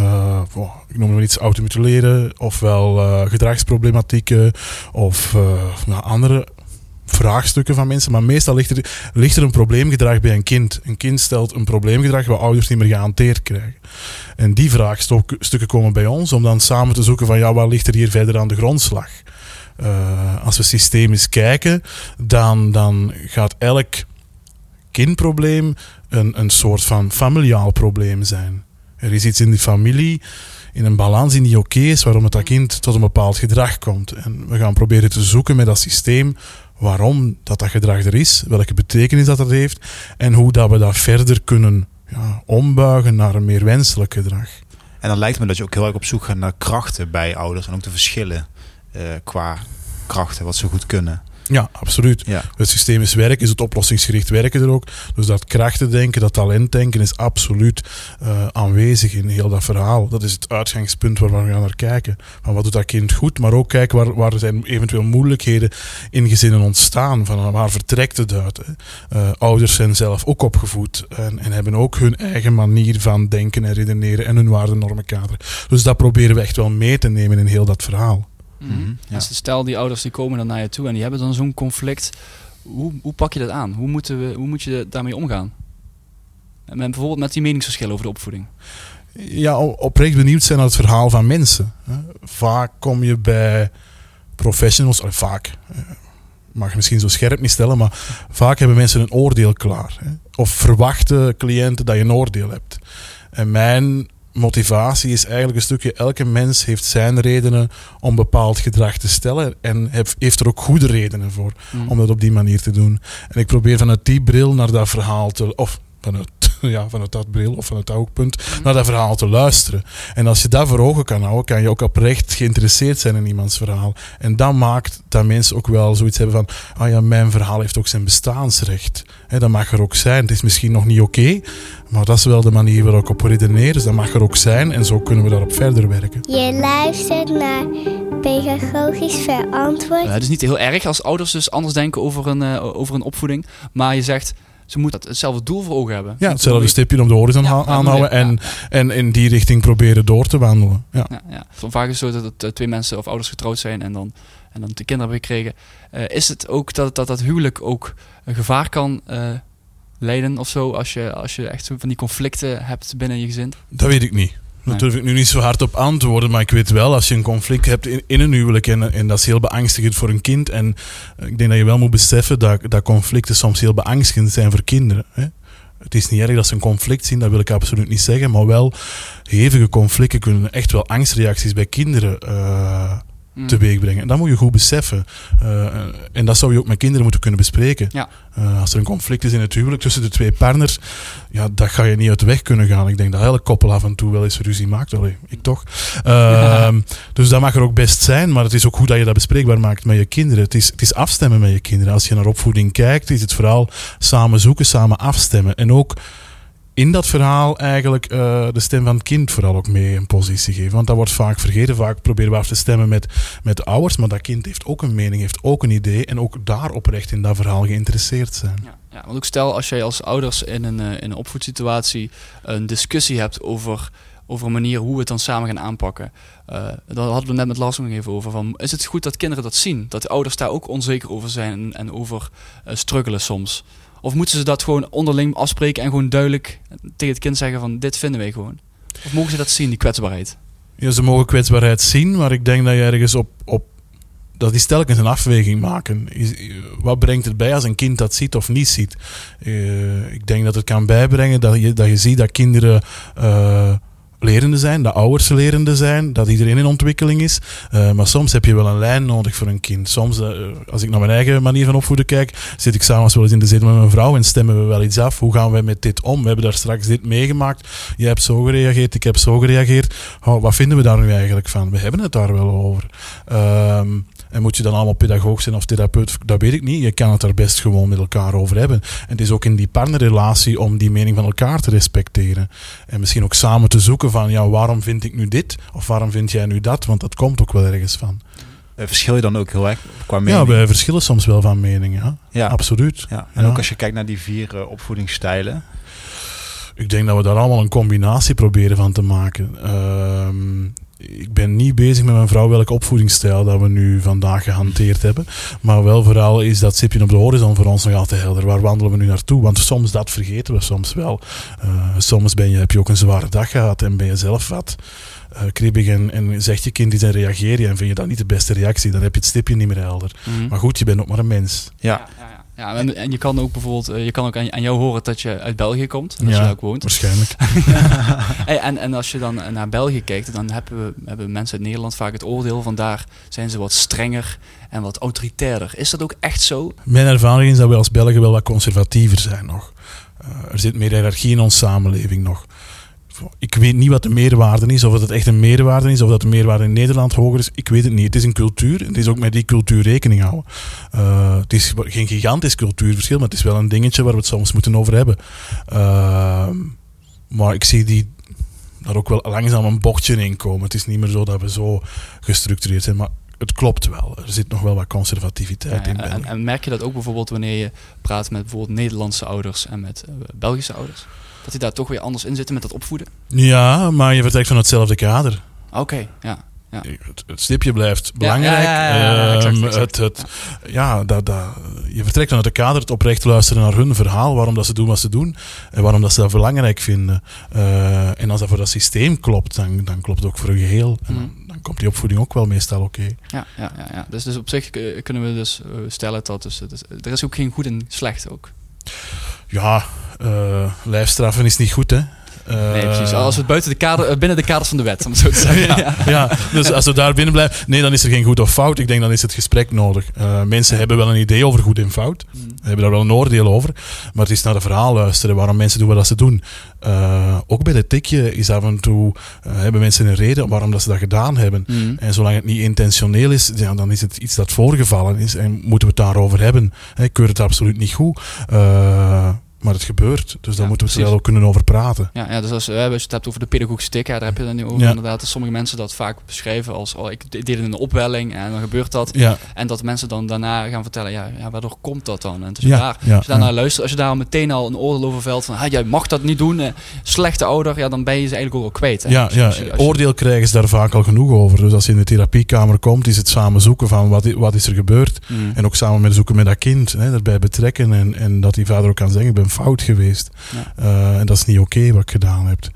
[SPEAKER 4] Ik noem maar iets, automutileren, ofwel gedragsproblematieken of andere vraagstukken van mensen. Maar meestal ligt er een probleemgedrag bij een kind. Een kind stelt een probleemgedrag waar ouders niet meer gehanteerd krijgen. En die vraagstukken komen bij ons om dan samen te zoeken van wat ligt er hier verder aan de grondslag. Als we systemisch kijken, dan gaat elk kindprobleem een soort van familiaal probleem zijn. Er is iets in die familie, in een balans die niet oké is, waarom dat kind tot een bepaald gedrag komt. En we gaan proberen te zoeken met dat systeem waarom dat gedrag er is, welke betekenis dat heeft en hoe dat we dat verder kunnen ombuigen naar een meer wenselijk gedrag.
[SPEAKER 1] En dan lijkt me dat je ook heel erg op zoek gaat naar krachten bij ouders en ook de verschillen qua krachten, wat ze goed kunnen.
[SPEAKER 4] Ja, absoluut.
[SPEAKER 1] Ja.
[SPEAKER 4] Het systemisch werk is het oplossingsgericht werken er ook. Dus dat krachtendenken, dat talentdenken is absoluut aanwezig in heel dat verhaal. Dat is het uitgangspunt waar we gaan naar kijken. Van wat doet dat kind goed, maar ook kijken waar er zijn eventueel moeilijkheden in gezinnen ontstaan. Van waar vertrekt het uit. Ouders zijn zelf ook opgevoed en hebben ook hun eigen manier van denken en redeneren en hun waardenormenkader. Dus dat proberen we echt wel mee te nemen in heel dat verhaal.
[SPEAKER 2] Mm-hmm. Ja. Dus stel die ouders die komen dan naar je toe en die hebben dan zo'n conflict. Hoe pak je dat aan? Hoe moet je daarmee omgaan? En bijvoorbeeld met die meningsverschillen over de opvoeding.
[SPEAKER 4] oprecht benieuwd zijn naar het verhaal van mensen. Vaak kom je bij professionals, vaak, mag je misschien zo scherp niet stellen, maar vaak hebben mensen een oordeel klaar. Of verwachten cliënten dat je een oordeel hebt. En mijn motivatie is eigenlijk een stukje, elke mens heeft zijn redenen om bepaald gedrag te stellen en heeft er ook goede redenen voor om dat op die manier te doen. En ik probeer vanuit die bril naar dat verhaal vanuit dat bril of vanuit dat oogpunt naar dat verhaal te luisteren. En als je dat voor ogen kan houden, kan je ook oprecht geïnteresseerd zijn in iemands verhaal. En dat maakt dat mensen ook wel zoiets hebben van, mijn verhaal heeft ook zijn bestaansrecht. Dat mag er ook zijn. Het is misschien nog niet oké, maar dat is wel de manier waarop ik op redeneer. Dus dat mag er ook zijn en zo kunnen we daarop verder werken.
[SPEAKER 3] Je luistert naar Pedagogisch Verantwoord.
[SPEAKER 2] Het is niet heel erg als ouders dus anders denken over een opvoeding, maar je zegt, ze moeten hetzelfde doel voor ogen hebben. Ja,
[SPEAKER 4] hetzelfde stipje op de horizon aanhouden en in die richting proberen door te wandelen. Ja.
[SPEAKER 2] Vaak is het zo dat twee mensen of ouders getrouwd zijn en dan de kinderen hebben gekregen. Is het ook dat huwelijk ook een gevaar kan leiden of zo als je echt van die conflicten hebt binnen je gezin? Dat
[SPEAKER 4] weet ik niet. Daar durf ik nu niet zo hard op antwoorden, maar ik weet wel, als je een conflict hebt in een huwelijk en dat is heel beangstigend voor een kind. En ik denk dat je wel moet beseffen dat conflicten soms heel beangstigend zijn voor kinderen. Hè. Het is niet erg dat ze een conflict zien, dat wil ik absoluut niet zeggen, maar wel hevige conflicten kunnen echt wel angstreacties bij kinderen teweeg brengen. En dat moet je goed beseffen. En dat zou je ook met kinderen moeten kunnen bespreken. Ja. Als er een conflict is in het huwelijk tussen de twee partners, dat ga je niet uit de weg kunnen gaan. Ik denk dat elk koppel af en toe wel eens ruzie maakt. Allee, ik toch. Dus dat mag er ook best zijn, maar het is ook goed dat je dat bespreekbaar maakt met je kinderen. Het is afstemmen met je kinderen. Als je naar opvoeding kijkt, is het vooral samen zoeken, samen afstemmen. En ook in dat verhaal eigenlijk de stem van het kind vooral ook mee een positie geven. Want dat wordt vaak vergeten. Vaak proberen we af te stemmen met de ouders. Maar dat kind heeft ook een mening, heeft ook een idee. En ook daar oprecht in dat verhaal geïnteresseerd zijn.
[SPEAKER 2] Ja, want ook stel als jij als ouders in een opvoedsituatie een discussie hebt over een manier hoe we het dan samen gaan aanpakken. Daar hadden we net met Lars nog even over. Van, is het goed dat kinderen dat zien? Dat de ouders daar ook onzeker over zijn en over struggelen soms? Of moeten ze dat gewoon onderling afspreken en gewoon duidelijk tegen het kind zeggen van dit vinden wij gewoon? Of mogen ze dat zien, die kwetsbaarheid?
[SPEAKER 4] Ja, ze mogen kwetsbaarheid zien, maar ik denk dat je ergens op dat is telkens een afweging maken. Wat brengt het bij als een kind dat ziet of niet ziet? Ik denk dat het kan bijbrengen dat je ziet dat kinderen lerende zijn, dat ouders lerende zijn, dat iedereen in ontwikkeling is. Maar soms heb je wel een lijn nodig voor een kind. Soms, als ik naar mijn eigen manier van opvoeden kijk, zit ik s'avonds wel eens in de zetel met mijn vrouw en stemmen we wel iets af. Hoe gaan wij met dit om? We hebben daar straks dit meegemaakt. Jij hebt zo gereageerd, ik heb zo gereageerd. Wat vinden we daar nu eigenlijk van? We hebben het daar wel over. En moet je dan allemaal pedagoog zijn of therapeut? Dat weet ik niet. Je kan het daar best gewoon met elkaar over hebben. En het is ook in die partnerrelatie om die mening van elkaar te respecteren. En misschien ook samen te zoeken van, waarom vind ik nu dit? Of waarom vind jij nu dat? Want dat komt ook wel ergens van.
[SPEAKER 1] Verschil je dan ook heel erg qua mening?
[SPEAKER 4] Ja, wij verschillen soms wel van mening. Ja. Absoluut.
[SPEAKER 1] Ja. En ook als je kijkt naar die 4 opvoedingsstijlen.
[SPEAKER 4] Ik denk dat we daar allemaal een combinatie proberen van te maken. Ik ben niet bezig met mijn vrouw welke opvoedingsstijl dat we nu vandaag gehanteerd hebben. Maar wel vooral is dat stipje op de horizon voor ons nog altijd helder. Waar wandelen we nu naartoe? Want soms dat vergeten we soms wel. Soms heb je ook een zware dag gehad en ben je zelf wat kribbig en zegt je kind iets en reageer je en vind je dat niet de beste reactie. Dan heb je het stipje niet meer helder. Mm-hmm. Maar goed, je bent ook maar een mens.
[SPEAKER 2] Ja, en je kan ook bijvoorbeeld aan jou horen dat je uit België komt. En dat je daar ook woont.
[SPEAKER 4] Waarschijnlijk.
[SPEAKER 2] En als je dan naar België kijkt, dan hebben mensen uit Nederland vaak het oordeel van daar zijn ze wat strenger en wat autoritairder. Is dat ook echt zo?
[SPEAKER 4] Mijn ervaring is dat we als Belgen wel wat conservatiever zijn nog. Er zit meer hiërarchie in onze samenleving nog. Ik weet niet wat de meerwaarde is, of het echt een meerwaarde is, of dat de meerwaarde in Nederland hoger is. Ik weet het niet. Het is een cultuur. Het is ook met die cultuur rekening houden. Het is geen gigantisch cultuurverschil, maar het is wel een dingetje waar we het soms moeten over hebben. Maar ik zie daar ook wel langzaam een bochtje in komen. Het is niet meer zo dat we zo gestructureerd zijn, maar het klopt wel. Er zit nog wel wat conservativiteit in.
[SPEAKER 2] En merk je dat ook bijvoorbeeld wanneer je praat met bijvoorbeeld Nederlandse ouders en met Belgische ouders? Dat die daar toch weer anders in zitten met dat opvoeden?
[SPEAKER 4] Ja, maar je vertrekt van hetzelfde kader.
[SPEAKER 2] Oké, ja. Ja.
[SPEAKER 4] Het stipje blijft belangrijk.
[SPEAKER 2] Exact.
[SPEAKER 4] Je vertrekt vanuit de kader het oprecht luisteren naar hun verhaal, waarom dat ze doen wat ze doen en waarom dat ze dat belangrijk vinden. En als dat voor dat systeem klopt, dan klopt het ook voor een geheel. En dan komt die opvoeding ook wel meestal oké.
[SPEAKER 2] Ja. Dus op zich kunnen we dus stellen dat er is ook geen goed en slecht ook.
[SPEAKER 4] Ja, lijfstraffen is niet goed, hè.
[SPEAKER 2] Nee, precies. Als we het binnen de kaders van de wet, om het zo te zeggen.
[SPEAKER 4] Ja, dus als we daar binnen blijven... Nee, dan is er geen goed of fout. Ik denk, dan is het gesprek nodig. Mensen hebben wel een idee over goed en fout. Hebben daar wel een oordeel over. Maar het is naar het verhaal luisteren. Waarom mensen doen wat ze doen. Ook bij de tikje is af en toe... hebben mensen een reden waarom dat ze dat gedaan hebben. En zolang het niet intentioneel is, dan is het iets dat voorgevallen is. En moeten we het daarover hebben. Ik keur het absoluut niet goed. Maar het gebeurt, dus daar moeten we het wel ook kunnen over praten.
[SPEAKER 2] Ja, dus als je het hebt over de pedagogische tik, daar heb je dan nu over inderdaad. Dat sommige mensen dat vaak beschrijven als ik deed een opwelling en dan gebeurt dat. Ja. En dat mensen dan daarna gaan vertellen, waardoor komt dat dan? En als je daarnaar luistert, als je daar meteen al een oordeel over velt van jij mag dat niet doen, slechte ouder, dan ben je ze eigenlijk ook al kwijt. Hè? Als je
[SPEAKER 4] oordeel krijgen ze daar vaak al genoeg over. Dus als je in de therapiekamer komt, is het samen zoeken van wat is er gebeurd. En ook samen zoeken met dat kind, daarbij betrekken en dat die vader ook kan zeggen, ik ben fout geweest. En dat is niet oké wat ik gedaan heb.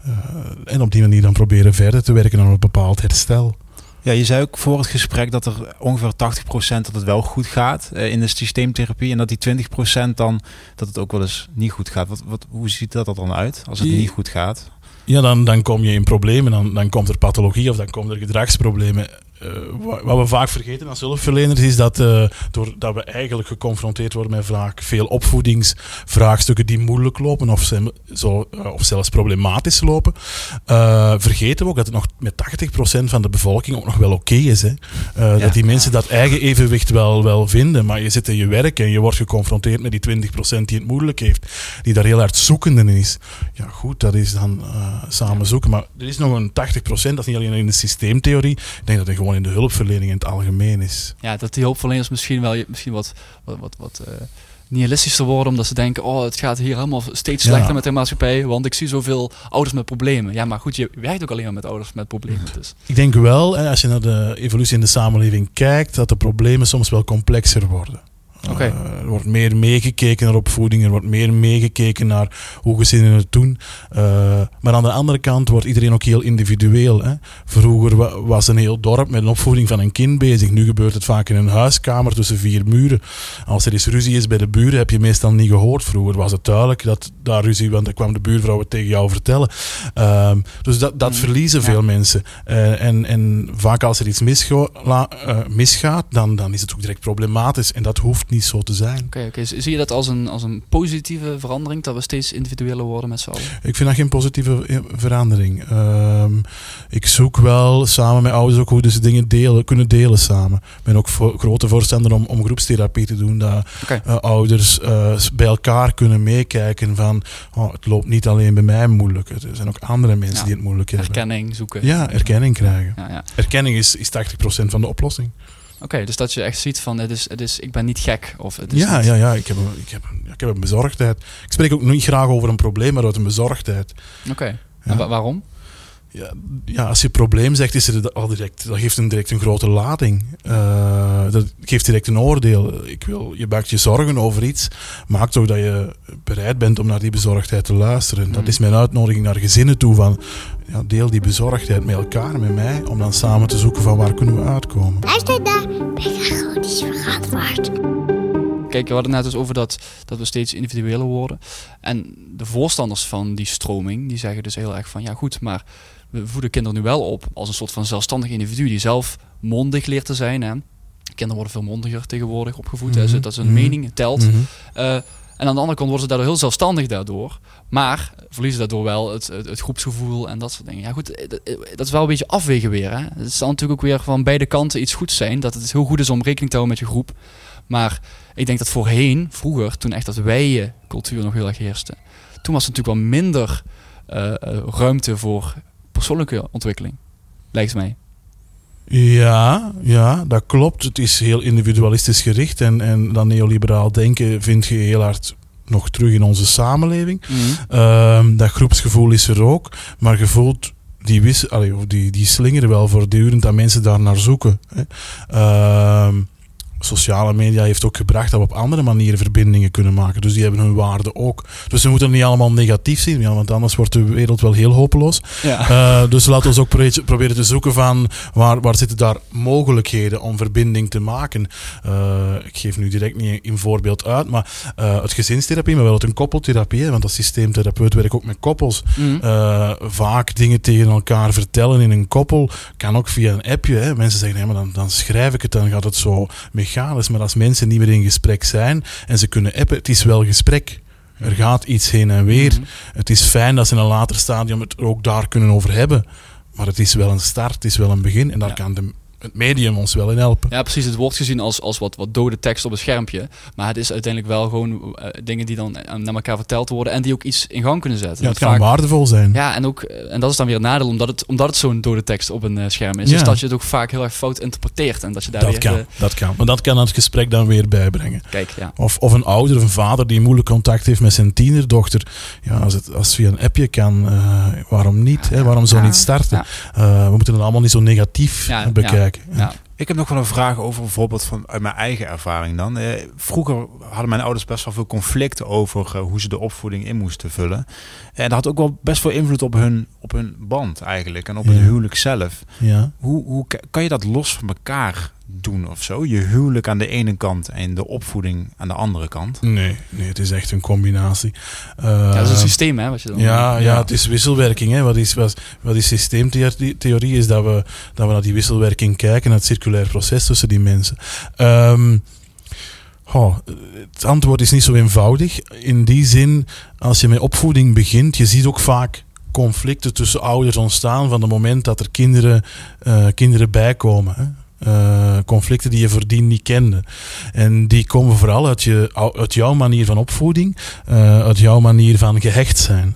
[SPEAKER 4] En op die manier dan proberen verder te werken aan een bepaald herstel.
[SPEAKER 1] Ja, je zei ook voor het gesprek dat er ongeveer 80% dat het wel goed gaat in de systeemtherapie. En dat die 20% dan dat het ook wel eens niet goed gaat. Hoe ziet dat er dan uit als het niet goed gaat?
[SPEAKER 4] Ja, dan kom je in problemen. Dan komt er pathologie of dan komen er gedragsproblemen. Wat we vaak vergeten als hulpverleners is dat doordat we eigenlijk geconfronteerd worden met vaak veel opvoedingsvraagstukken die moeilijk lopen of zelfs problematisch lopen, vergeten we ook dat het nog met 80% van de bevolking ook nog wel oké is. Hè? Dat die mensen dat eigen evenwicht wel vinden, maar je zit in je werk en je wordt geconfronteerd met die 20% die het moeilijk heeft, die daar heel hard zoekende in is. Ja goed, dat is dan samen zoeken, maar er is nog een 80%, dat is niet alleen in de systeemtheorie, ik denk dat er gewoon in de hulpverlening in het algemeen is. Ja,
[SPEAKER 2] dat die hulpverleners misschien wat nihilistischer worden, omdat ze denken, het gaat hier helemaal steeds slechter met de maatschappij, want ik zie zoveel ouders met problemen. Ja, maar goed, je werkt ook alleen maar met ouders met problemen. Dus.
[SPEAKER 4] Ik denk wel, als je naar de evolutie in de samenleving kijkt, dat de problemen soms wel complexer worden. Er wordt meer meegekeken naar opvoeding, er wordt meer meegekeken naar hoe gezinnen het doen. Maar aan de andere kant wordt iedereen ook heel individueel. Hè. Vroeger was een heel dorp met een opvoeding van een kind bezig. Nu gebeurt het vaak in een huiskamer tussen 4 muren. Als er eens ruzie is bij de buren, heb je meestal niet gehoord. Vroeger was het duidelijk dat daar ruzie, want dan kwam de buurvrouw het tegen jou vertellen. Dus dat verliezen veel mensen. En vaak als er iets misgaat, dan is het ook direct problematisch. En dat hoeft niet zo te zijn.
[SPEAKER 2] Oké. Zie je dat als een positieve verandering, dat we steeds individueler worden met z'n allen?
[SPEAKER 4] Ik vind dat geen positieve verandering. Ik zoek wel samen met ouders ook hoe ze dingen kunnen delen samen. Ik ben ook grote voorstander om groepstherapie te doen, dat ouders bij elkaar kunnen meekijken van het loopt niet alleen bij mij moeilijk. Er zijn ook andere mensen die het moeilijk hebben.
[SPEAKER 2] Erkenning zoeken.
[SPEAKER 4] Ja, erkenning krijgen. Ja. Erkenning is 80% van de oplossing.
[SPEAKER 2] Oké, dus dat je echt ziet van het is ik ben niet gek. Of het is
[SPEAKER 4] ik heb een bezorgdheid. Ik spreek ook niet graag over een probleem, maar uit een bezorgdheid.
[SPEAKER 2] Oké. En waarom?
[SPEAKER 4] Ja, als je probleem zegt, is er al direct, dat geeft direct een grote lading. Dat geeft direct een oordeel. Je maakt je zorgen over iets, maakt ook dat je bereid bent om naar die bezorgdheid te luisteren. Dat is mijn uitnodiging naar gezinnen toe van deel die bezorgdheid met elkaar, met mij, om dan samen te zoeken van waar kunnen we uitkomen.
[SPEAKER 3] Luister naar Pedagogisch Verantwoord.
[SPEAKER 2] Kijk, we hadden net dus over dat we steeds individueler worden. En de voorstanders van die stroming, die zeggen dus heel erg van ja goed, maar we voeden kinderen nu wel op als een soort van zelfstandig individu die zelf mondig leert te zijn. Hè. Kinderen worden veel mondiger tegenwoordig opgevoed. Hè. Dat is een mening, telt. En aan de andere kant worden ze daardoor heel zelfstandig daardoor. Maar verliezen daardoor wel het groepsgevoel en dat soort dingen. Ja goed, dat is wel een beetje afwegen weer. Hè. Het zal natuurlijk ook weer van beide kanten iets goeds zijn. Dat het heel goed is om rekening te houden met je groep. Maar ik denk dat vroeger, toen echt dat wij-cultuur nog heel erg heerste. Toen was er natuurlijk wel minder ruimte voor persoonlijke ontwikkeling. Lijkt mij.
[SPEAKER 4] Ja, dat klopt. Het is heel individualistisch gericht. En dat neoliberaal denken vind je heel hard nog terug in onze samenleving. Dat groepsgevoel is er ook. Maar je voelt die slingeren wel voortdurend dat mensen daar naar zoeken. Hè. Sociale media heeft ook gebracht dat we op andere manieren verbindingen kunnen maken. Dus die hebben hun waarde ook. Dus we moeten het niet allemaal negatief zien, want anders wordt de wereld wel heel hopeloos. Ja. Dus laten we ook proberen te zoeken van waar zitten daar mogelijkheden om verbinding te maken. Ik geef nu direct niet een voorbeeld uit, maar het gezinstherapie, maar wel het een koppeltherapie, hè, want als systeemtherapeut werk ik ook met koppels. Vaak dingen tegen elkaar vertellen in een koppel kan ook via een appje. Hè. Mensen zeggen, maar dan schrijf ik het, dan gaat het zo mechanisch. Maar als mensen niet meer in gesprek zijn en ze kunnen appen, het is wel gesprek. Er gaat iets heen en weer. Het is fijn dat ze in een later stadium het ook daar kunnen over hebben. Maar het is wel een start, het is wel een begin. En daar kan het medium ons wel in helpen.
[SPEAKER 2] Ja, precies. Het wordt gezien als wat dode tekst op een schermpje. Maar het is uiteindelijk wel gewoon dingen die dan naar elkaar verteld worden en die ook iets in gang kunnen zetten.
[SPEAKER 4] Ja, het kan waardevol zijn.
[SPEAKER 2] Ja, en dat is dan weer het nadeel, omdat het zo'n dode tekst op een scherm is. Ja. Dus dat je het ook vaak heel erg fout interpreteert. En dat je daar
[SPEAKER 4] dat kan. Maar dat kan het gesprek dan weer bijbrengen.
[SPEAKER 2] Kijk, ja.
[SPEAKER 4] Of een ouder of een vader die moeilijk contact heeft met zijn tienerdochter. Ja, als het via een appje kan, waarom niet? Hè? Waarom zo niet starten? Ja. We moeten het allemaal niet zo negatief bekijken.
[SPEAKER 2] Ja.
[SPEAKER 1] Ik heb nog wel een vraag over bijvoorbeeld uit mijn eigen ervaring dan. Vroeger hadden mijn ouders best wel veel conflicten over hoe ze de opvoeding in moesten vullen. En dat had ook wel best veel invloed op hun band eigenlijk en op het huwelijk zelf.
[SPEAKER 4] Ja.
[SPEAKER 1] Hoe kan je dat los van elkaar doen of zo? Je huwelijk aan de ene kant en de opvoeding aan de andere kant?
[SPEAKER 4] Nee, het is echt een combinatie.
[SPEAKER 2] Dat is een systeem, hè? Wat je dan
[SPEAKER 4] ja, het is wisselwerking. Hè. Wat is systeemtheorie? Is dat we naar die wisselwerking kijken, naar het circulair proces tussen die mensen. Het antwoord is niet zo eenvoudig. In die zin, als je met opvoeding begint, je ziet ook vaak conflicten tussen ouders ontstaan van het moment dat er kinderen bijkomen. Hè. Conflicten die je voordien niet kende. En die komen vooral uit jouw manier van opvoeding, uit jouw manier van gehecht zijn.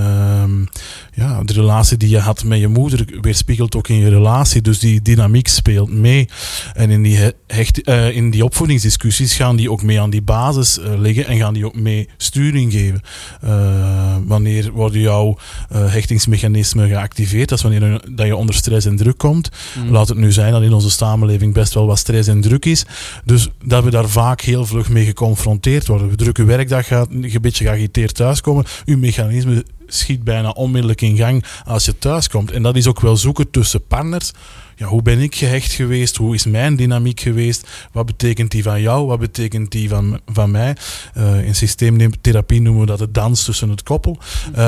[SPEAKER 4] De relatie die je had met je moeder weerspiegelt ook in je relatie, dus die dynamiek speelt mee. En in die opvoedingsdiscussies gaan die ook mee aan die basis liggen en gaan die ook mee sturing geven. Wanneer worden jouw hechtingsmechanismen geactiveerd? Dat is wanneer dat je onder stress en druk komt. Laat het nu zijn dat in onze samenleving best wel wat stress en druk is. Dus dat we daar vaak heel vlug mee geconfronteerd worden. We drukke werkdag gaat een beetje geagiteerd thuiskomen. Uw mechanisme schiet bijna onmiddellijk in gang als je thuiskomt. En dat is ook wel zoeken tussen partners. Ja, hoe ben ik gehecht geweest? Hoe is mijn dynamiek geweest? Wat betekent die van jou? Wat betekent die van mij? In systeemtherapie noemen we dat de dans tussen het koppel.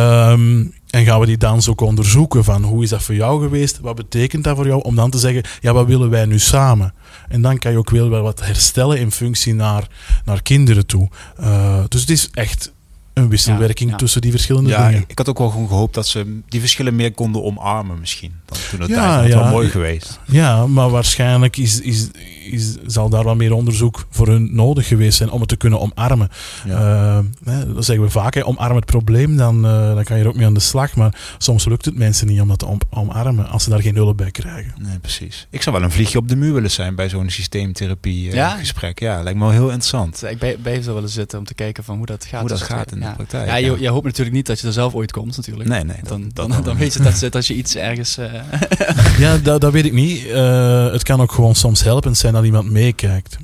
[SPEAKER 4] En gaan we die dans ook onderzoeken van hoe is dat voor jou geweest? Wat betekent dat voor jou? Om dan te zeggen, ja, wat willen wij nu samen? En dan kan je ook wel wat herstellen in functie naar kinderen toe. Dus het is echt een wisselwerking tussen die verschillende dingen.
[SPEAKER 1] Ik had ook wel gewoon gehoopt dat ze die verschillen meer konden omarmen misschien. Dan toen het tijd was wel mooi geweest.
[SPEAKER 4] Ja, maar waarschijnlijk zal daar wel meer onderzoek voor hun nodig geweest zijn om het te kunnen omarmen. Ja. Dat zeggen we vaak, omarm het probleem, dan kan je er ook mee aan de slag. Maar soms lukt het mensen niet om dat te omarmen als ze daar geen hulp bij krijgen.
[SPEAKER 1] Nee, precies. Ik zou wel een vliegje op de muur willen zijn bij zo'n systeemtherapie gesprek. Ja, lijkt me wel heel interessant.
[SPEAKER 2] Ik bij zou willen zitten om te kijken van hoe dat gaat.
[SPEAKER 1] Hoe dat gaat in de praktijk.
[SPEAKER 2] Ja, je hoopt natuurlijk niet dat je er zelf ooit komt natuurlijk.
[SPEAKER 1] Nee.
[SPEAKER 2] Dan weet je dat zit als je iets ergens...
[SPEAKER 4] Ja, dat weet ik niet. Het kan ook gewoon soms helpend zijn dat iemand meekijkt.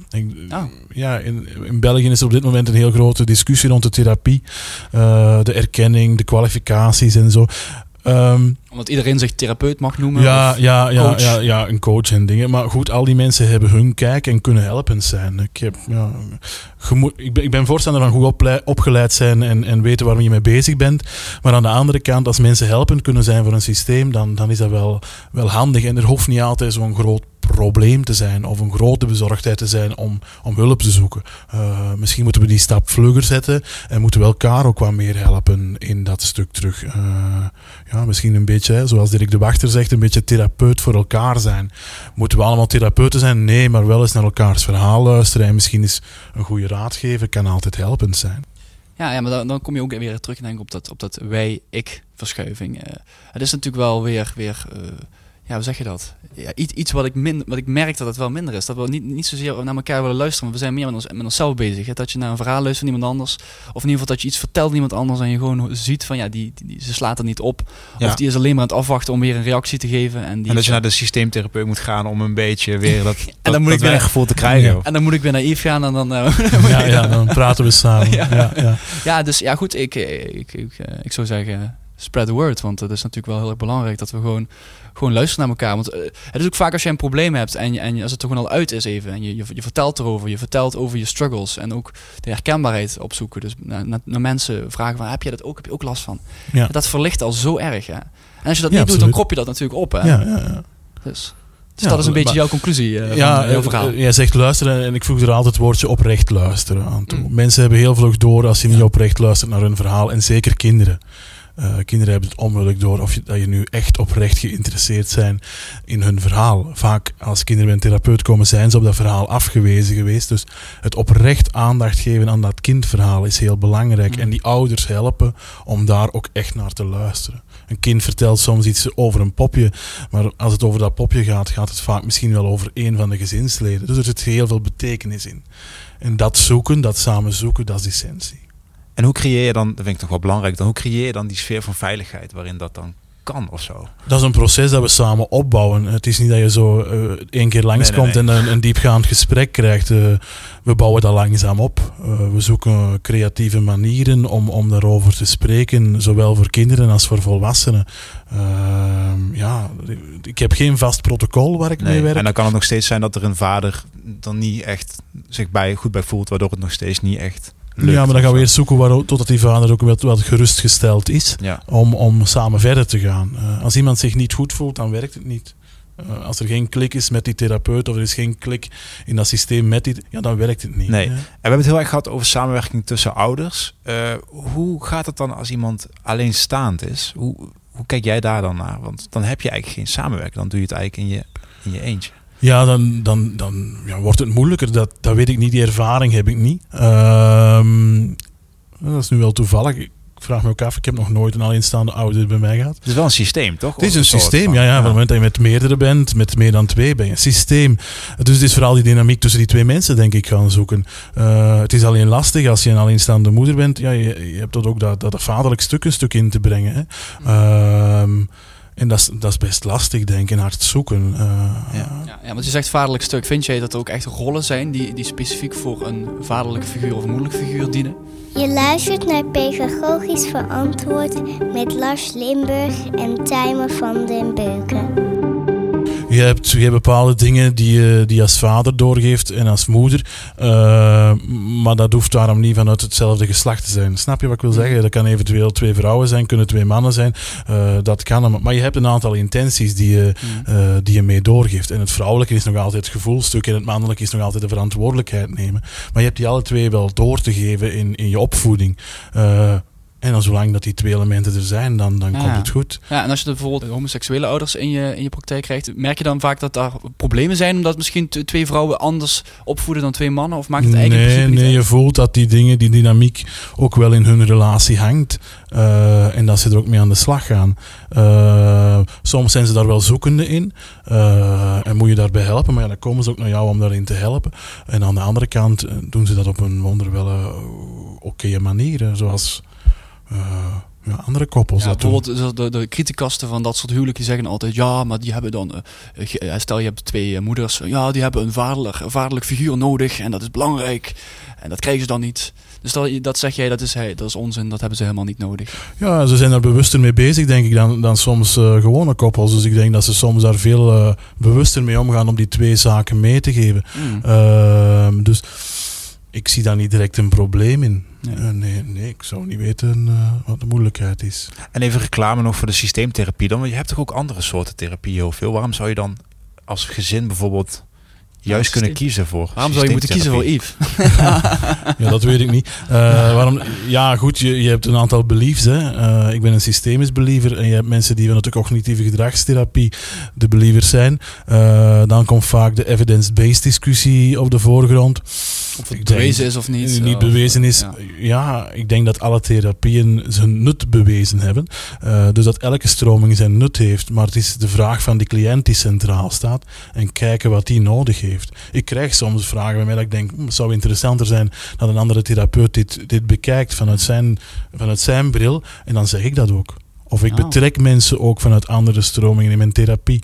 [SPEAKER 4] In België is er op dit moment een heel grote discussie rond de therapie. De erkenning, de kwalificaties en zo.
[SPEAKER 2] Omdat iedereen zich therapeut mag noemen?
[SPEAKER 4] Ja, een coach en dingen. Maar goed, al die mensen hebben hun kijk en kunnen helpend zijn. Ik ben voorstander van goed opgeleid zijn en weten waar je mee bezig bent. Maar aan de andere kant, als mensen helpend kunnen zijn voor een systeem, dan is dat wel handig. En er hoeft niet altijd zo'n groot probleem te zijn of een grote bezorgdheid te zijn om hulp te zoeken. Misschien moeten we die stap vlugger zetten en moeten we elkaar ook wat meer helpen in dat stuk terug. Misschien een beetje, zoals Dirk de Wachter zegt, een beetje therapeut voor elkaar zijn. Moeten we allemaal therapeuten zijn? Nee, maar wel eens naar elkaars verhaal luisteren en misschien eens een goede raad geven kan altijd helpend zijn.
[SPEAKER 2] Ja, maar dan kom je ook weer terug denk ik, op dat wij-ik verschuiving. Het is natuurlijk wel weer hoe zeg je dat? Ja, iets wat ik merk dat het wel minder is. Dat we niet zozeer naar elkaar willen luisteren. Maar we zijn meer met onszelf bezig. Hè? Dat je naar een verhaal luistert van iemand anders. Of in ieder geval dat je iets vertelt aan iemand anders. En je gewoon ziet van ze slaat er niet op.
[SPEAKER 1] Ja.
[SPEAKER 2] Of die is alleen maar aan het afwachten om weer een reactie te geven. En
[SPEAKER 1] dat je naar de systeemtherapeut moet gaan om een beetje weer dat
[SPEAKER 2] moet ik weer
[SPEAKER 1] gevoel te krijgen.
[SPEAKER 2] Ja. En dan moet ik weer naar Yves gaan en dan...
[SPEAKER 4] dan praten we samen.
[SPEAKER 2] Ja, dus ja goed. Ik zou zeggen... Spread the word, want het is natuurlijk wel heel erg belangrijk dat we gewoon luisteren naar elkaar. Want het is ook vaak als je een probleem hebt en als het er gewoon al uit is even en je vertelt erover, je vertelt over je struggles en ook de herkenbaarheid opzoeken. Dus naar mensen vragen van, heb je ook last van?
[SPEAKER 4] Ja.
[SPEAKER 2] Dat verlicht al zo erg. Hè? En als je dat
[SPEAKER 4] Ja,
[SPEAKER 2] niet doet,
[SPEAKER 4] absoluut.
[SPEAKER 2] dan krop je dat natuurlijk op. Hè?
[SPEAKER 4] Ja.
[SPEAKER 2] Dus dat is een beetje jouw conclusie van jouw verhaal.
[SPEAKER 4] Jij zegt luisteren en ik voeg er altijd het woordje oprecht luisteren aan toe. Mensen hebben heel vlug door als je niet oprecht luistert naar hun verhaal en zeker kinderen. Kinderen hebben het onmiddellijk door dat je nu echt oprecht geïnteresseerd zijn in hun verhaal. Vaak als kinderen bij een therapeut komen zijn ze op dat verhaal afgewezen geweest. Dus het oprecht aandacht geven aan dat kindverhaal is heel belangrijk. En die ouders helpen om daar ook echt naar te luisteren. Een kind vertelt soms iets over een popje, maar als het over dat popje gaat, gaat het vaak misschien wel over één van de gezinsleden. Dus er zit heel veel betekenis in. En dat samen zoeken, dat is essentie.
[SPEAKER 1] En hoe creëer je dan, dat vind ik toch wel belangrijk, hoe creëer je dan die sfeer van veiligheid waarin dat dan kan of zo?
[SPEAKER 4] Dat is een proces dat we samen opbouwen. Het is niet dat je zo 1 keer langskomt en een diepgaand gesprek krijgt. We bouwen dat langzaam op. We zoeken creatieve manieren om daarover te spreken, zowel voor kinderen als voor volwassenen. Ik heb geen vast protocol waar ik mee werk.
[SPEAKER 1] En dan kan het nog steeds zijn dat er een vader dan niet echt zich goed bij voelt, waardoor het nog steeds niet echt...
[SPEAKER 4] Ja, maar dan gaan we eerst zoeken totdat die vader ook wat gerustgesteld is om samen verder te gaan. Als iemand zich niet goed voelt, dan werkt het niet. Als er geen klik is met die therapeut of er is geen klik in dat systeem dan werkt het niet.
[SPEAKER 1] Nee. En we hebben het heel erg gehad over samenwerking tussen ouders. Hoe gaat het dan als iemand alleenstaand is? Hoe kijk jij daar dan naar? Want dan heb je eigenlijk geen samenwerking. Dan doe je het eigenlijk in je eentje.
[SPEAKER 4] Ja, dan wordt het moeilijker. Dat weet ik niet. Die ervaring heb ik niet. Dat is nu wel toevallig. Ik vraag me ook af. Ik heb nog nooit een alleenstaande ouder bij mij gehad.
[SPEAKER 1] Het is wel een systeem, toch?
[SPEAKER 4] Het is een systeem, ja. Op het moment dat je met meerdere bent, met meer dan 2, ben je een systeem. Dus het is vooral die dynamiek tussen die 2 mensen, denk ik, gaan zoeken. Het is alleen lastig als je een alleenstaande moeder bent. Ja, je hebt dat ook dat vaderlijk stuk een stuk in te brengen. Hè. En dat is best lastig, denk ik, naar het zoeken.
[SPEAKER 2] Want je zegt vaderlijk stuk. Vind jij dat er ook echt rollen zijn die specifiek voor een vaderlijke figuur of een moederlijke figuur dienen?
[SPEAKER 3] Je luistert naar Pedagogisch Verantwoord met Lars Limburg en Tijmen van den Beuken.
[SPEAKER 4] Je hebt bepaalde dingen die je als vader doorgeeft en als moeder. Maar dat hoeft daarom niet vanuit hetzelfde geslacht te zijn. Snap je wat ik wil zeggen? Dat kan eventueel 2 vrouwen zijn, kunnen 2 mannen zijn. Dat kan. Maar je hebt een aantal intenties die je mee doorgeeft. En het vrouwelijke is nog altijd het gevoelstuk en het mannelijke is nog altijd de verantwoordelijkheid nemen. Maar je hebt die alle 2 wel door te geven in je opvoeding. En dan zolang dat die 2 elementen er zijn, dan komt het goed.
[SPEAKER 2] Ja, en als je bijvoorbeeld homoseksuele ouders in je praktijk krijgt, merk je dan vaak dat daar problemen zijn omdat misschien 2 vrouwen anders opvoeden dan 2 mannen? Of maakt het eigenlijk niet
[SPEAKER 4] je voelt dat die dynamiek ook wel in hun relatie hangt. En dat ze er ook mee aan de slag gaan. Soms zijn ze daar wel zoekende in. En moet je daarbij helpen. Maar dan komen ze ook naar jou om daarin te helpen. En aan de andere kant doen ze dat op een wonderwelle oké manier. Zoals... andere koppels.
[SPEAKER 2] Ja, bijvoorbeeld de criticasten van dat soort huwelijken zeggen altijd, ja, maar die hebben dan, stel je hebt 2 moeders, ja, die hebben een vaderlijk figuur nodig en dat is belangrijk en dat krijgen ze dan niet. Dus dat zeg jij, dat is onzin, dat hebben ze helemaal niet nodig. Ja,
[SPEAKER 4] ze zijn daar bewuster mee bezig, denk ik, dan soms gewone koppels. Dus ik denk dat ze soms daar veel bewuster mee omgaan om die 2 zaken mee te geven. Dus ik zie daar niet direct een probleem in. Nee, ik zou niet weten wat de moeilijkheid is.
[SPEAKER 1] En even reclame nog voor de systeemtherapie dan. Want je hebt toch ook andere soorten therapie heel veel. Waarom zou je dan als gezin bijvoorbeeld juist kunnen kiezen voor
[SPEAKER 2] Waarom zou je moeten kiezen voor Yves?
[SPEAKER 4] Ja, dat weet ik niet. Waarom? Ja, goed, je hebt een aantal beliefs. Hè. Ik ben een systemisch believer en je hebt mensen die vanuit de cognitieve gedragstherapie de believers zijn. Dan komt vaak de evidence-based discussie op de voorgrond.
[SPEAKER 2] Of het bewezen is of niet.
[SPEAKER 4] Niet bewezen is. Ja, ik denk dat alle therapieën zijn nut bewezen hebben. Dus dat elke stroming zijn nut heeft. Maar het is de vraag van die cliënt die centraal staat. En kijken wat die nodig heeft. Ik krijg soms vragen bij mij dat ik denk, het zou interessanter zijn dat een andere therapeut dit bekijkt vanuit zijn bril. En dan zeg ik dat ook. Of ik betrek mensen ook vanuit andere stromingen in mijn therapie.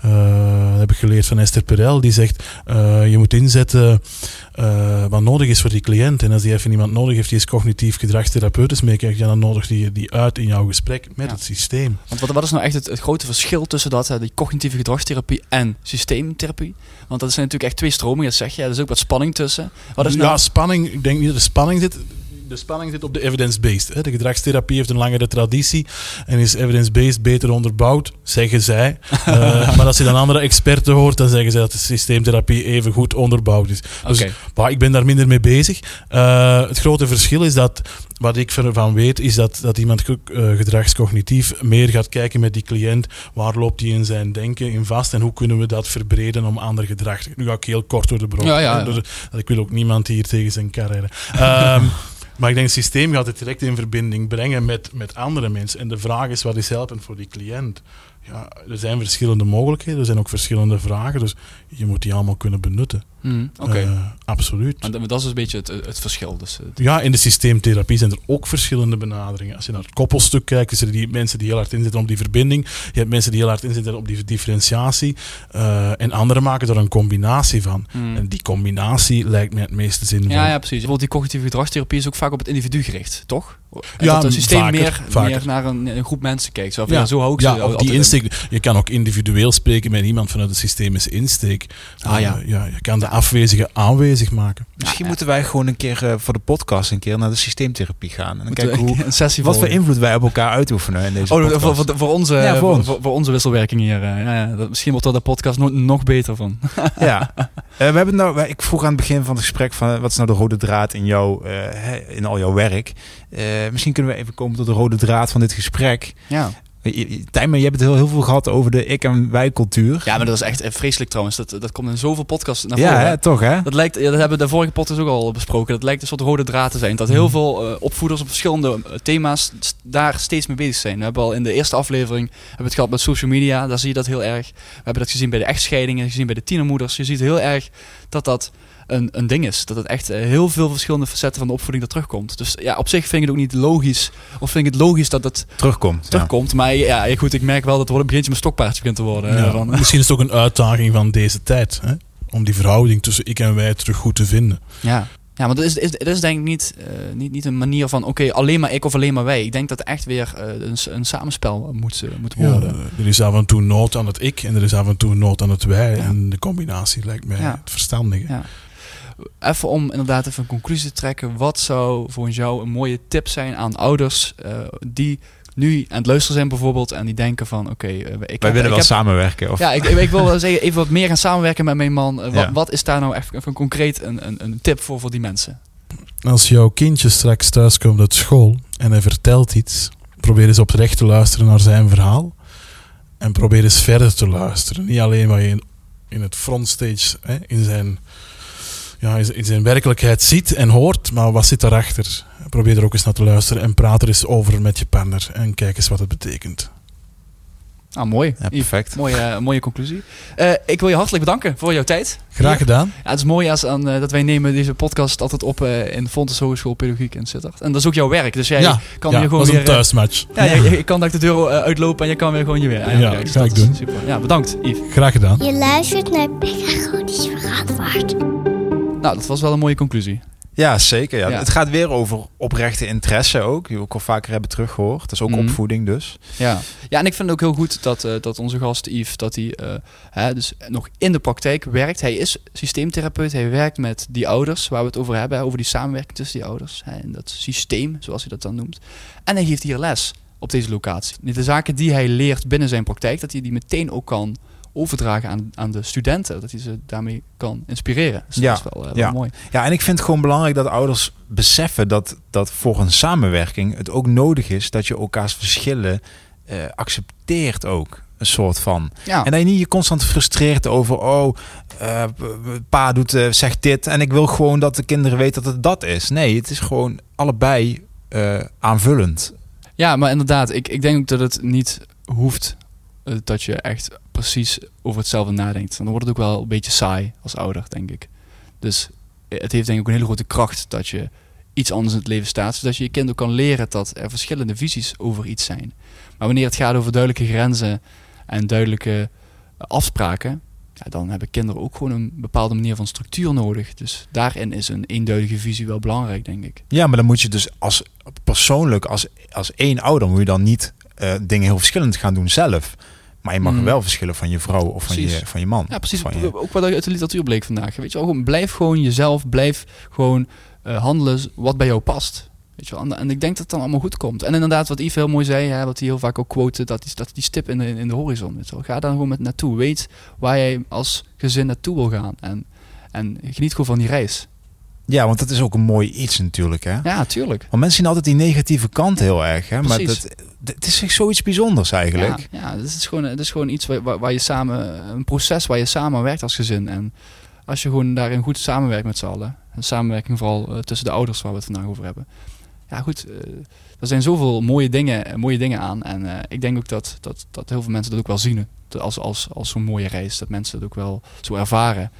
[SPEAKER 4] Dat heb ik geleerd van Esther Perel. Die zegt, je moet inzetten wat nodig is voor die cliënt. En als die even iemand nodig heeft die is cognitief gedragstherapeutisch meekijkt, dan nodig die uit in jouw gesprek met het systeem.
[SPEAKER 2] Want wat is nou echt het grote verschil tussen die cognitieve gedragstherapie en systeemtherapie? Want dat zijn natuurlijk echt twee stromingen, dat zeg je. Er is ook wat spanning tussen. Wat is nou...
[SPEAKER 4] Ja, spanning. Ik denk niet dat er spanning zit. De spanning zit op de evidence-based. De gedragstherapie heeft een langere traditie en is evidence-based beter onderbouwd, zeggen zij. Maar als je dan andere experten hoort, dan zeggen zij dat de systeemtherapie even goed onderbouwd is. Dus ik ben daar minder mee bezig. Het grote verschil is dat, wat ik ervan weet, is dat iemand gedragscognitief meer gaat kijken met die cliënt. Waar loopt hij in zijn denken in vast en hoe kunnen we dat verbreden om ander gedrag te... Nu ga ik heel kort door de bron. Ik wil ook niemand hier tegen zijn kar rijden. Maar ik denk, het systeem gaat het direct in verbinding brengen met andere mensen. En de vraag is, wat is helpend voor die cliënt? Ja, er zijn verschillende mogelijkheden, er zijn ook verschillende vragen. Dus je moet die allemaal kunnen benutten. Absoluut.
[SPEAKER 2] En dat is een beetje het verschil. Dus,
[SPEAKER 4] Ja, in de systeemtherapie zijn er ook verschillende benaderingen. Als je naar het koppelstuk kijkt, is er die mensen die heel hard inzetten op die verbinding. Je hebt mensen die heel hard inzetten op die differentiatie. En anderen maken er een combinatie van. En die combinatie lijkt mij het meeste zinvol.
[SPEAKER 2] Ja, precies. Bijvoorbeeld die cognitieve gedragstherapie is ook vaak op het individu gericht, toch?
[SPEAKER 4] Ja,
[SPEAKER 2] dat het systeem
[SPEAKER 4] vaker.
[SPEAKER 2] meer naar een groep mensen kijkt. Zo zo hoog ze
[SPEAKER 4] die insteek. Je kan ook individueel spreken met iemand vanuit de systemische insteek. Je kan de afwezige aanwezig maken.
[SPEAKER 1] Misschien moeten wij gewoon een keer voor de podcast naar de systeemtherapie gaan. En dan kijken
[SPEAKER 2] een sessie
[SPEAKER 1] wat voor invloed wij op elkaar uitoefenen in deze podcast.
[SPEAKER 2] Voor onze wisselwerking hier. Misschien wordt er de podcast nog beter van.
[SPEAKER 1] Ja. We hebben ik vroeg aan het begin van het gesprek van wat is nou de rode draad in al jouw werk. Misschien kunnen we even komen tot de rode draad van dit gesprek.
[SPEAKER 2] Ja.
[SPEAKER 1] Tijmen, je hebt het heel veel gehad over de ik- en wij-cultuur.
[SPEAKER 2] Ja, maar dat is echt vreselijk trouwens. Dat komt in zoveel podcasts naar voren.
[SPEAKER 1] Ja, toch hè?
[SPEAKER 2] Dat hebben we de vorige podcast ook al besproken. Dat lijkt een soort rode draad te zijn. Dat heel veel opvoeders op verschillende thema's daar steeds mee bezig zijn. We hebben al in de eerste aflevering het gehad met social media. Daar zie je dat heel erg. We hebben dat gezien bij de echtscheidingen, gezien bij de tienermoeders. Je ziet heel erg dat een ding is. Dat het echt heel veel verschillende facetten van de opvoeding er terugkomt. Dus ja, op zich vind ik het ook niet logisch. Of vind ik het logisch dat het terugkomt. Ja. Maar goed, ik merk wel dat het een beetje mijn stokpaardje begint te worden.
[SPEAKER 4] Ja, misschien is het ook een uitdaging van deze tijd. Hè? Om die verhouding tussen ik en wij terug goed te vinden.
[SPEAKER 2] Ja. Ja, maar dat is denk ik niet een manier van alleen maar ik of alleen maar wij. Ik denk dat het echt weer een samenspel moet worden.
[SPEAKER 4] Er is af en toe nood aan het ik en er is af en toe nood aan het wij. Ja. En de combinatie lijkt mij het verstandige.
[SPEAKER 2] Ja. Even om inderdaad even een conclusie te trekken. Wat zou volgens jou een mooie tip zijn aan ouders die nu aan het luisteren zijn bijvoorbeeld en die denken van wij
[SPEAKER 1] willen wel samenwerken. Of?
[SPEAKER 2] Ja, ik wil wel zeggen even wat meer gaan samenwerken met mijn man. Wat is daar nou echt even concreet een tip voor die mensen?
[SPEAKER 4] Als jouw kindje straks thuis komt uit school en hij vertelt iets, probeer eens oprecht te luisteren naar zijn verhaal en probeer eens verder te luisteren. Niet alleen wat je in het frontstage in zijn werkelijkheid ziet en hoort, maar wat zit daarachter? Probeer er ook eens naar te luisteren en praat er eens over met je partner en kijk eens wat het betekent.
[SPEAKER 2] Mooi.
[SPEAKER 1] Ja, perfect.
[SPEAKER 2] Mooie conclusie. Ik wil je hartelijk bedanken voor jouw tijd.
[SPEAKER 4] Graag gedaan.
[SPEAKER 2] Ja, het is mooi dat wij nemen deze podcast altijd op in de Fontys Hogeschool Pedagogiek in Sittard. En dat is ook jouw werk. Dus jij kan weer gewoon
[SPEAKER 4] dat is een thuismatch.
[SPEAKER 2] Je kan de deur uitlopen en je kan weer gewoon je werk.
[SPEAKER 4] Ja, ga ik doen.
[SPEAKER 2] Super. Ja, bedankt Yves.
[SPEAKER 4] Graag gedaan.
[SPEAKER 3] Je luistert naar Pedagogisch Verantwoord.
[SPEAKER 2] Nou, dat was wel een mooie conclusie.
[SPEAKER 1] Ja, zeker. Ja. Het gaat weer over oprechte interesse ook. Die we ook al vaker hebben teruggehoord. Dat is ook opvoeding dus.
[SPEAKER 2] Ja, en ik vind het ook heel goed dat onze gast Yves, dat hij dus nog in de praktijk werkt. Hij is systeemtherapeut. Hij werkt met die ouders waar we het over hebben. Over die samenwerking tussen die ouders. En dat systeem, zoals hij dat dan noemt. En hij geeft hier les op deze locatie. De zaken die hij leert binnen zijn praktijk, dat hij die meteen ook kan overdragen aan de studenten. Dat hij ze daarmee kan inspireren. Dus dat is wel mooi.
[SPEAKER 1] Ja, en ik vind het gewoon belangrijk dat ouders beseffen dat voor een samenwerking het ook nodig is dat je elkaars verschillen accepteert ook. Een soort van.
[SPEAKER 2] Ja.
[SPEAKER 1] En dat je niet je constant frustreert over... pa zegt dit... en ik wil gewoon dat de kinderen weten dat het dat is. Nee, het is gewoon allebei aanvullend.
[SPEAKER 2] Ja, maar inderdaad, ik denk ook dat het niet hoeft dat je echt precies over hetzelfde nadenkt. Dan wordt het ook wel een beetje saai als ouder, denk ik. Dus het heeft denk ik ook een hele grote kracht dat je iets anders in het leven staat, zodat je je kind ook kan leren dat er verschillende visies over iets zijn. Maar wanneer het gaat over duidelijke grenzen en duidelijke afspraken, dan hebben kinderen ook gewoon een bepaalde manier van structuur nodig. Dus daarin is een eenduidige visie wel belangrijk, denk ik.
[SPEAKER 1] Ja, maar dan moet je dus persoonlijk als één ouder moet je dan niet dingen heel verschillend gaan doen zelf. Maar je mag wel verschillen van je vrouw of van je man.
[SPEAKER 2] Ja, precies. Ook wat uit de literatuur bleek vandaag. Weet je wel, blijf gewoon jezelf, blijf gewoon handelen wat bij jou past. Weet je wel? En ik denk dat het dan allemaal goed komt. En inderdaad, wat Yves heel mooi zei, wat hij heel vaak ook quote, dat die stip in de horizon. Weet je wel? Ga daar gewoon met naartoe. Weet waar jij als gezin naartoe wil gaan. En geniet gewoon van die reis.
[SPEAKER 1] Ja, want dat is ook een mooi iets natuurlijk, hè?
[SPEAKER 2] Ja, tuurlijk.
[SPEAKER 1] Want mensen zien altijd die negatieve kant heel erg, hè? Maar het is echt zoiets bijzonders eigenlijk.
[SPEAKER 2] Ja, het is gewoon iets waar je samen, een proces waar je samen werkt als gezin. En als je gewoon daarin goed samenwerkt met z'n allen. En samenwerking vooral tussen de ouders waar we het vandaag over hebben. Ja, goed. Er zijn zoveel mooie dingen aan. En ik denk ook dat heel veel mensen dat ook wel zien. Als zo'n mooie reis. Dat mensen dat ook wel zo ervaren.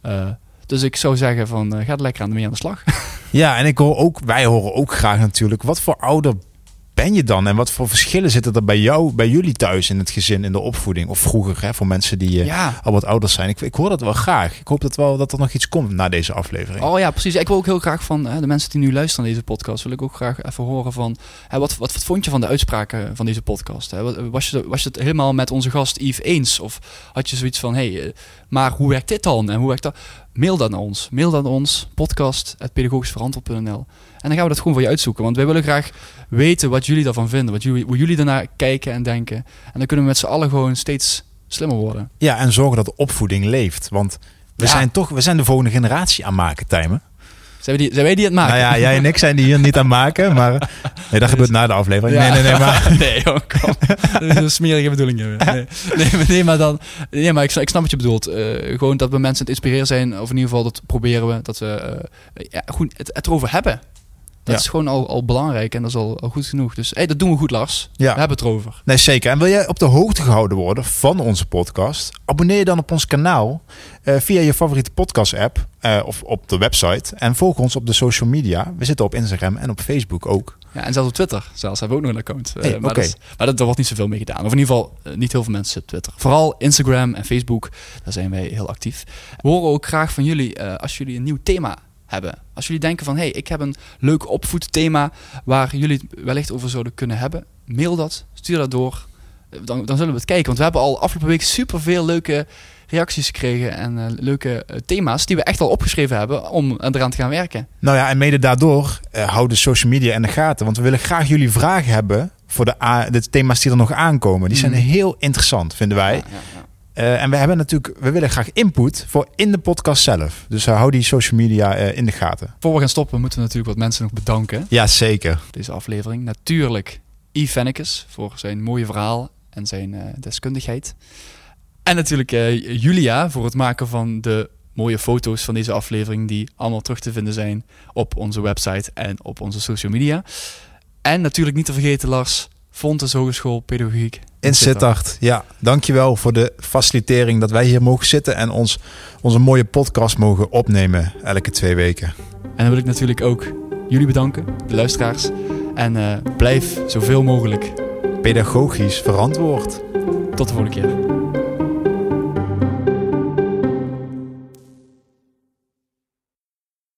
[SPEAKER 2] Dus ik zou zeggen van ga er lekker mee aan de slag.
[SPEAKER 1] Ja, en wij horen ook graag natuurlijk. Wat voor ouder ben je dan? En wat voor verschillen zitten er bij jullie thuis in het gezin, in de opvoeding? Of vroeger, hè, voor mensen die al wat ouders zijn. Ik hoor dat wel graag. Ik hoop dat er nog iets komt na deze aflevering.
[SPEAKER 2] Oh ja, precies. Ik wil ook heel graag van de mensen die nu luisteren naar deze podcast, wil ik ook graag even horen van wat vond je van de uitspraken van deze podcast? Was je het helemaal met onze gast Yves eens? Of had je zoiets van, maar hoe werkt dit dan? En hoe werkt dat? Mail dat naar ons. podcast@pedagogischverantwoord.nl. En dan gaan we dat gewoon voor je uitzoeken. Want wij willen graag weten wat jullie daarvan vinden. Hoe jullie daarnaar kijken en denken. En dan kunnen we met z'n allen gewoon steeds slimmer worden. Ja,
[SPEAKER 1] en zorgen dat de opvoeding leeft. Want we zijn de volgende generatie aan maken, Tijmen.
[SPEAKER 2] Zijn wij die het maken?
[SPEAKER 1] Nou ja, jij en ik zijn die hier niet aan maken. Maar nee, dat gebeurt na de aflevering.
[SPEAKER 2] Ja.
[SPEAKER 1] Nee, maar...
[SPEAKER 2] Nee, kom. Dat is een smerige bedoeling. Nee, maar ik snap wat je bedoelt. Gewoon dat we mensen het inspireren zijn. Of in ieder geval dat proberen we. Dat we het erover hebben. Dat is gewoon al belangrijk en dat is al goed genoeg. Dus dat doen we goed, Lars. Ja. We hebben het erover.
[SPEAKER 1] Nee, zeker. En wil jij op de hoogte gehouden worden van onze podcast? Abonneer je dan op ons kanaal via je favoriete podcast-app of op de website. En volg ons op de social media. We zitten op Instagram en op Facebook ook.
[SPEAKER 2] Ja, en zelfs op Twitter. Zelfs hebben we ook nog een account. Maar daar wordt niet zoveel mee gedaan. Of in ieder geval niet heel veel mensen op Twitter. Vooral Instagram en Facebook. Daar zijn wij heel actief. We horen ook graag van jullie als jullie een nieuw thema hebben. Als jullie denken van, ik heb een leuk opvoedthema waar jullie het wellicht over zouden kunnen hebben, mail dat, stuur dat door. Dan zullen we het kijken. Want we hebben al afgelopen week superveel leuke reacties gekregen en leuke thema's die we echt al opgeschreven hebben om eraan te gaan werken. Nou ja, en mede daardoor hou de social media in de gaten. Want we willen graag jullie vragen hebben voor de thema's die er nog aankomen. Die zijn heel interessant, vinden wij. Ja. En we willen graag input voor in de podcast zelf. Dus hou die social media in de gaten. Voor we gaan stoppen moeten we natuurlijk wat mensen nog bedanken. Ja, zeker. Deze aflevering. Natuurlijk Yves Vennekes voor zijn mooie verhaal en zijn deskundigheid. En natuurlijk Julia voor het maken van de mooie foto's van deze aflevering die allemaal terug te vinden zijn op onze website en op onze social media. En natuurlijk niet te vergeten, Lars, Fontys Hogeschool Pedagogiek in Sittard. Ja, dankjewel voor de facilitering dat wij hier mogen zitten en onze mooie podcast mogen opnemen elke 2 weken. En dan wil ik natuurlijk ook jullie bedanken, de luisteraars. En blijf zoveel mogelijk pedagogisch verantwoord. Tot de volgende keer.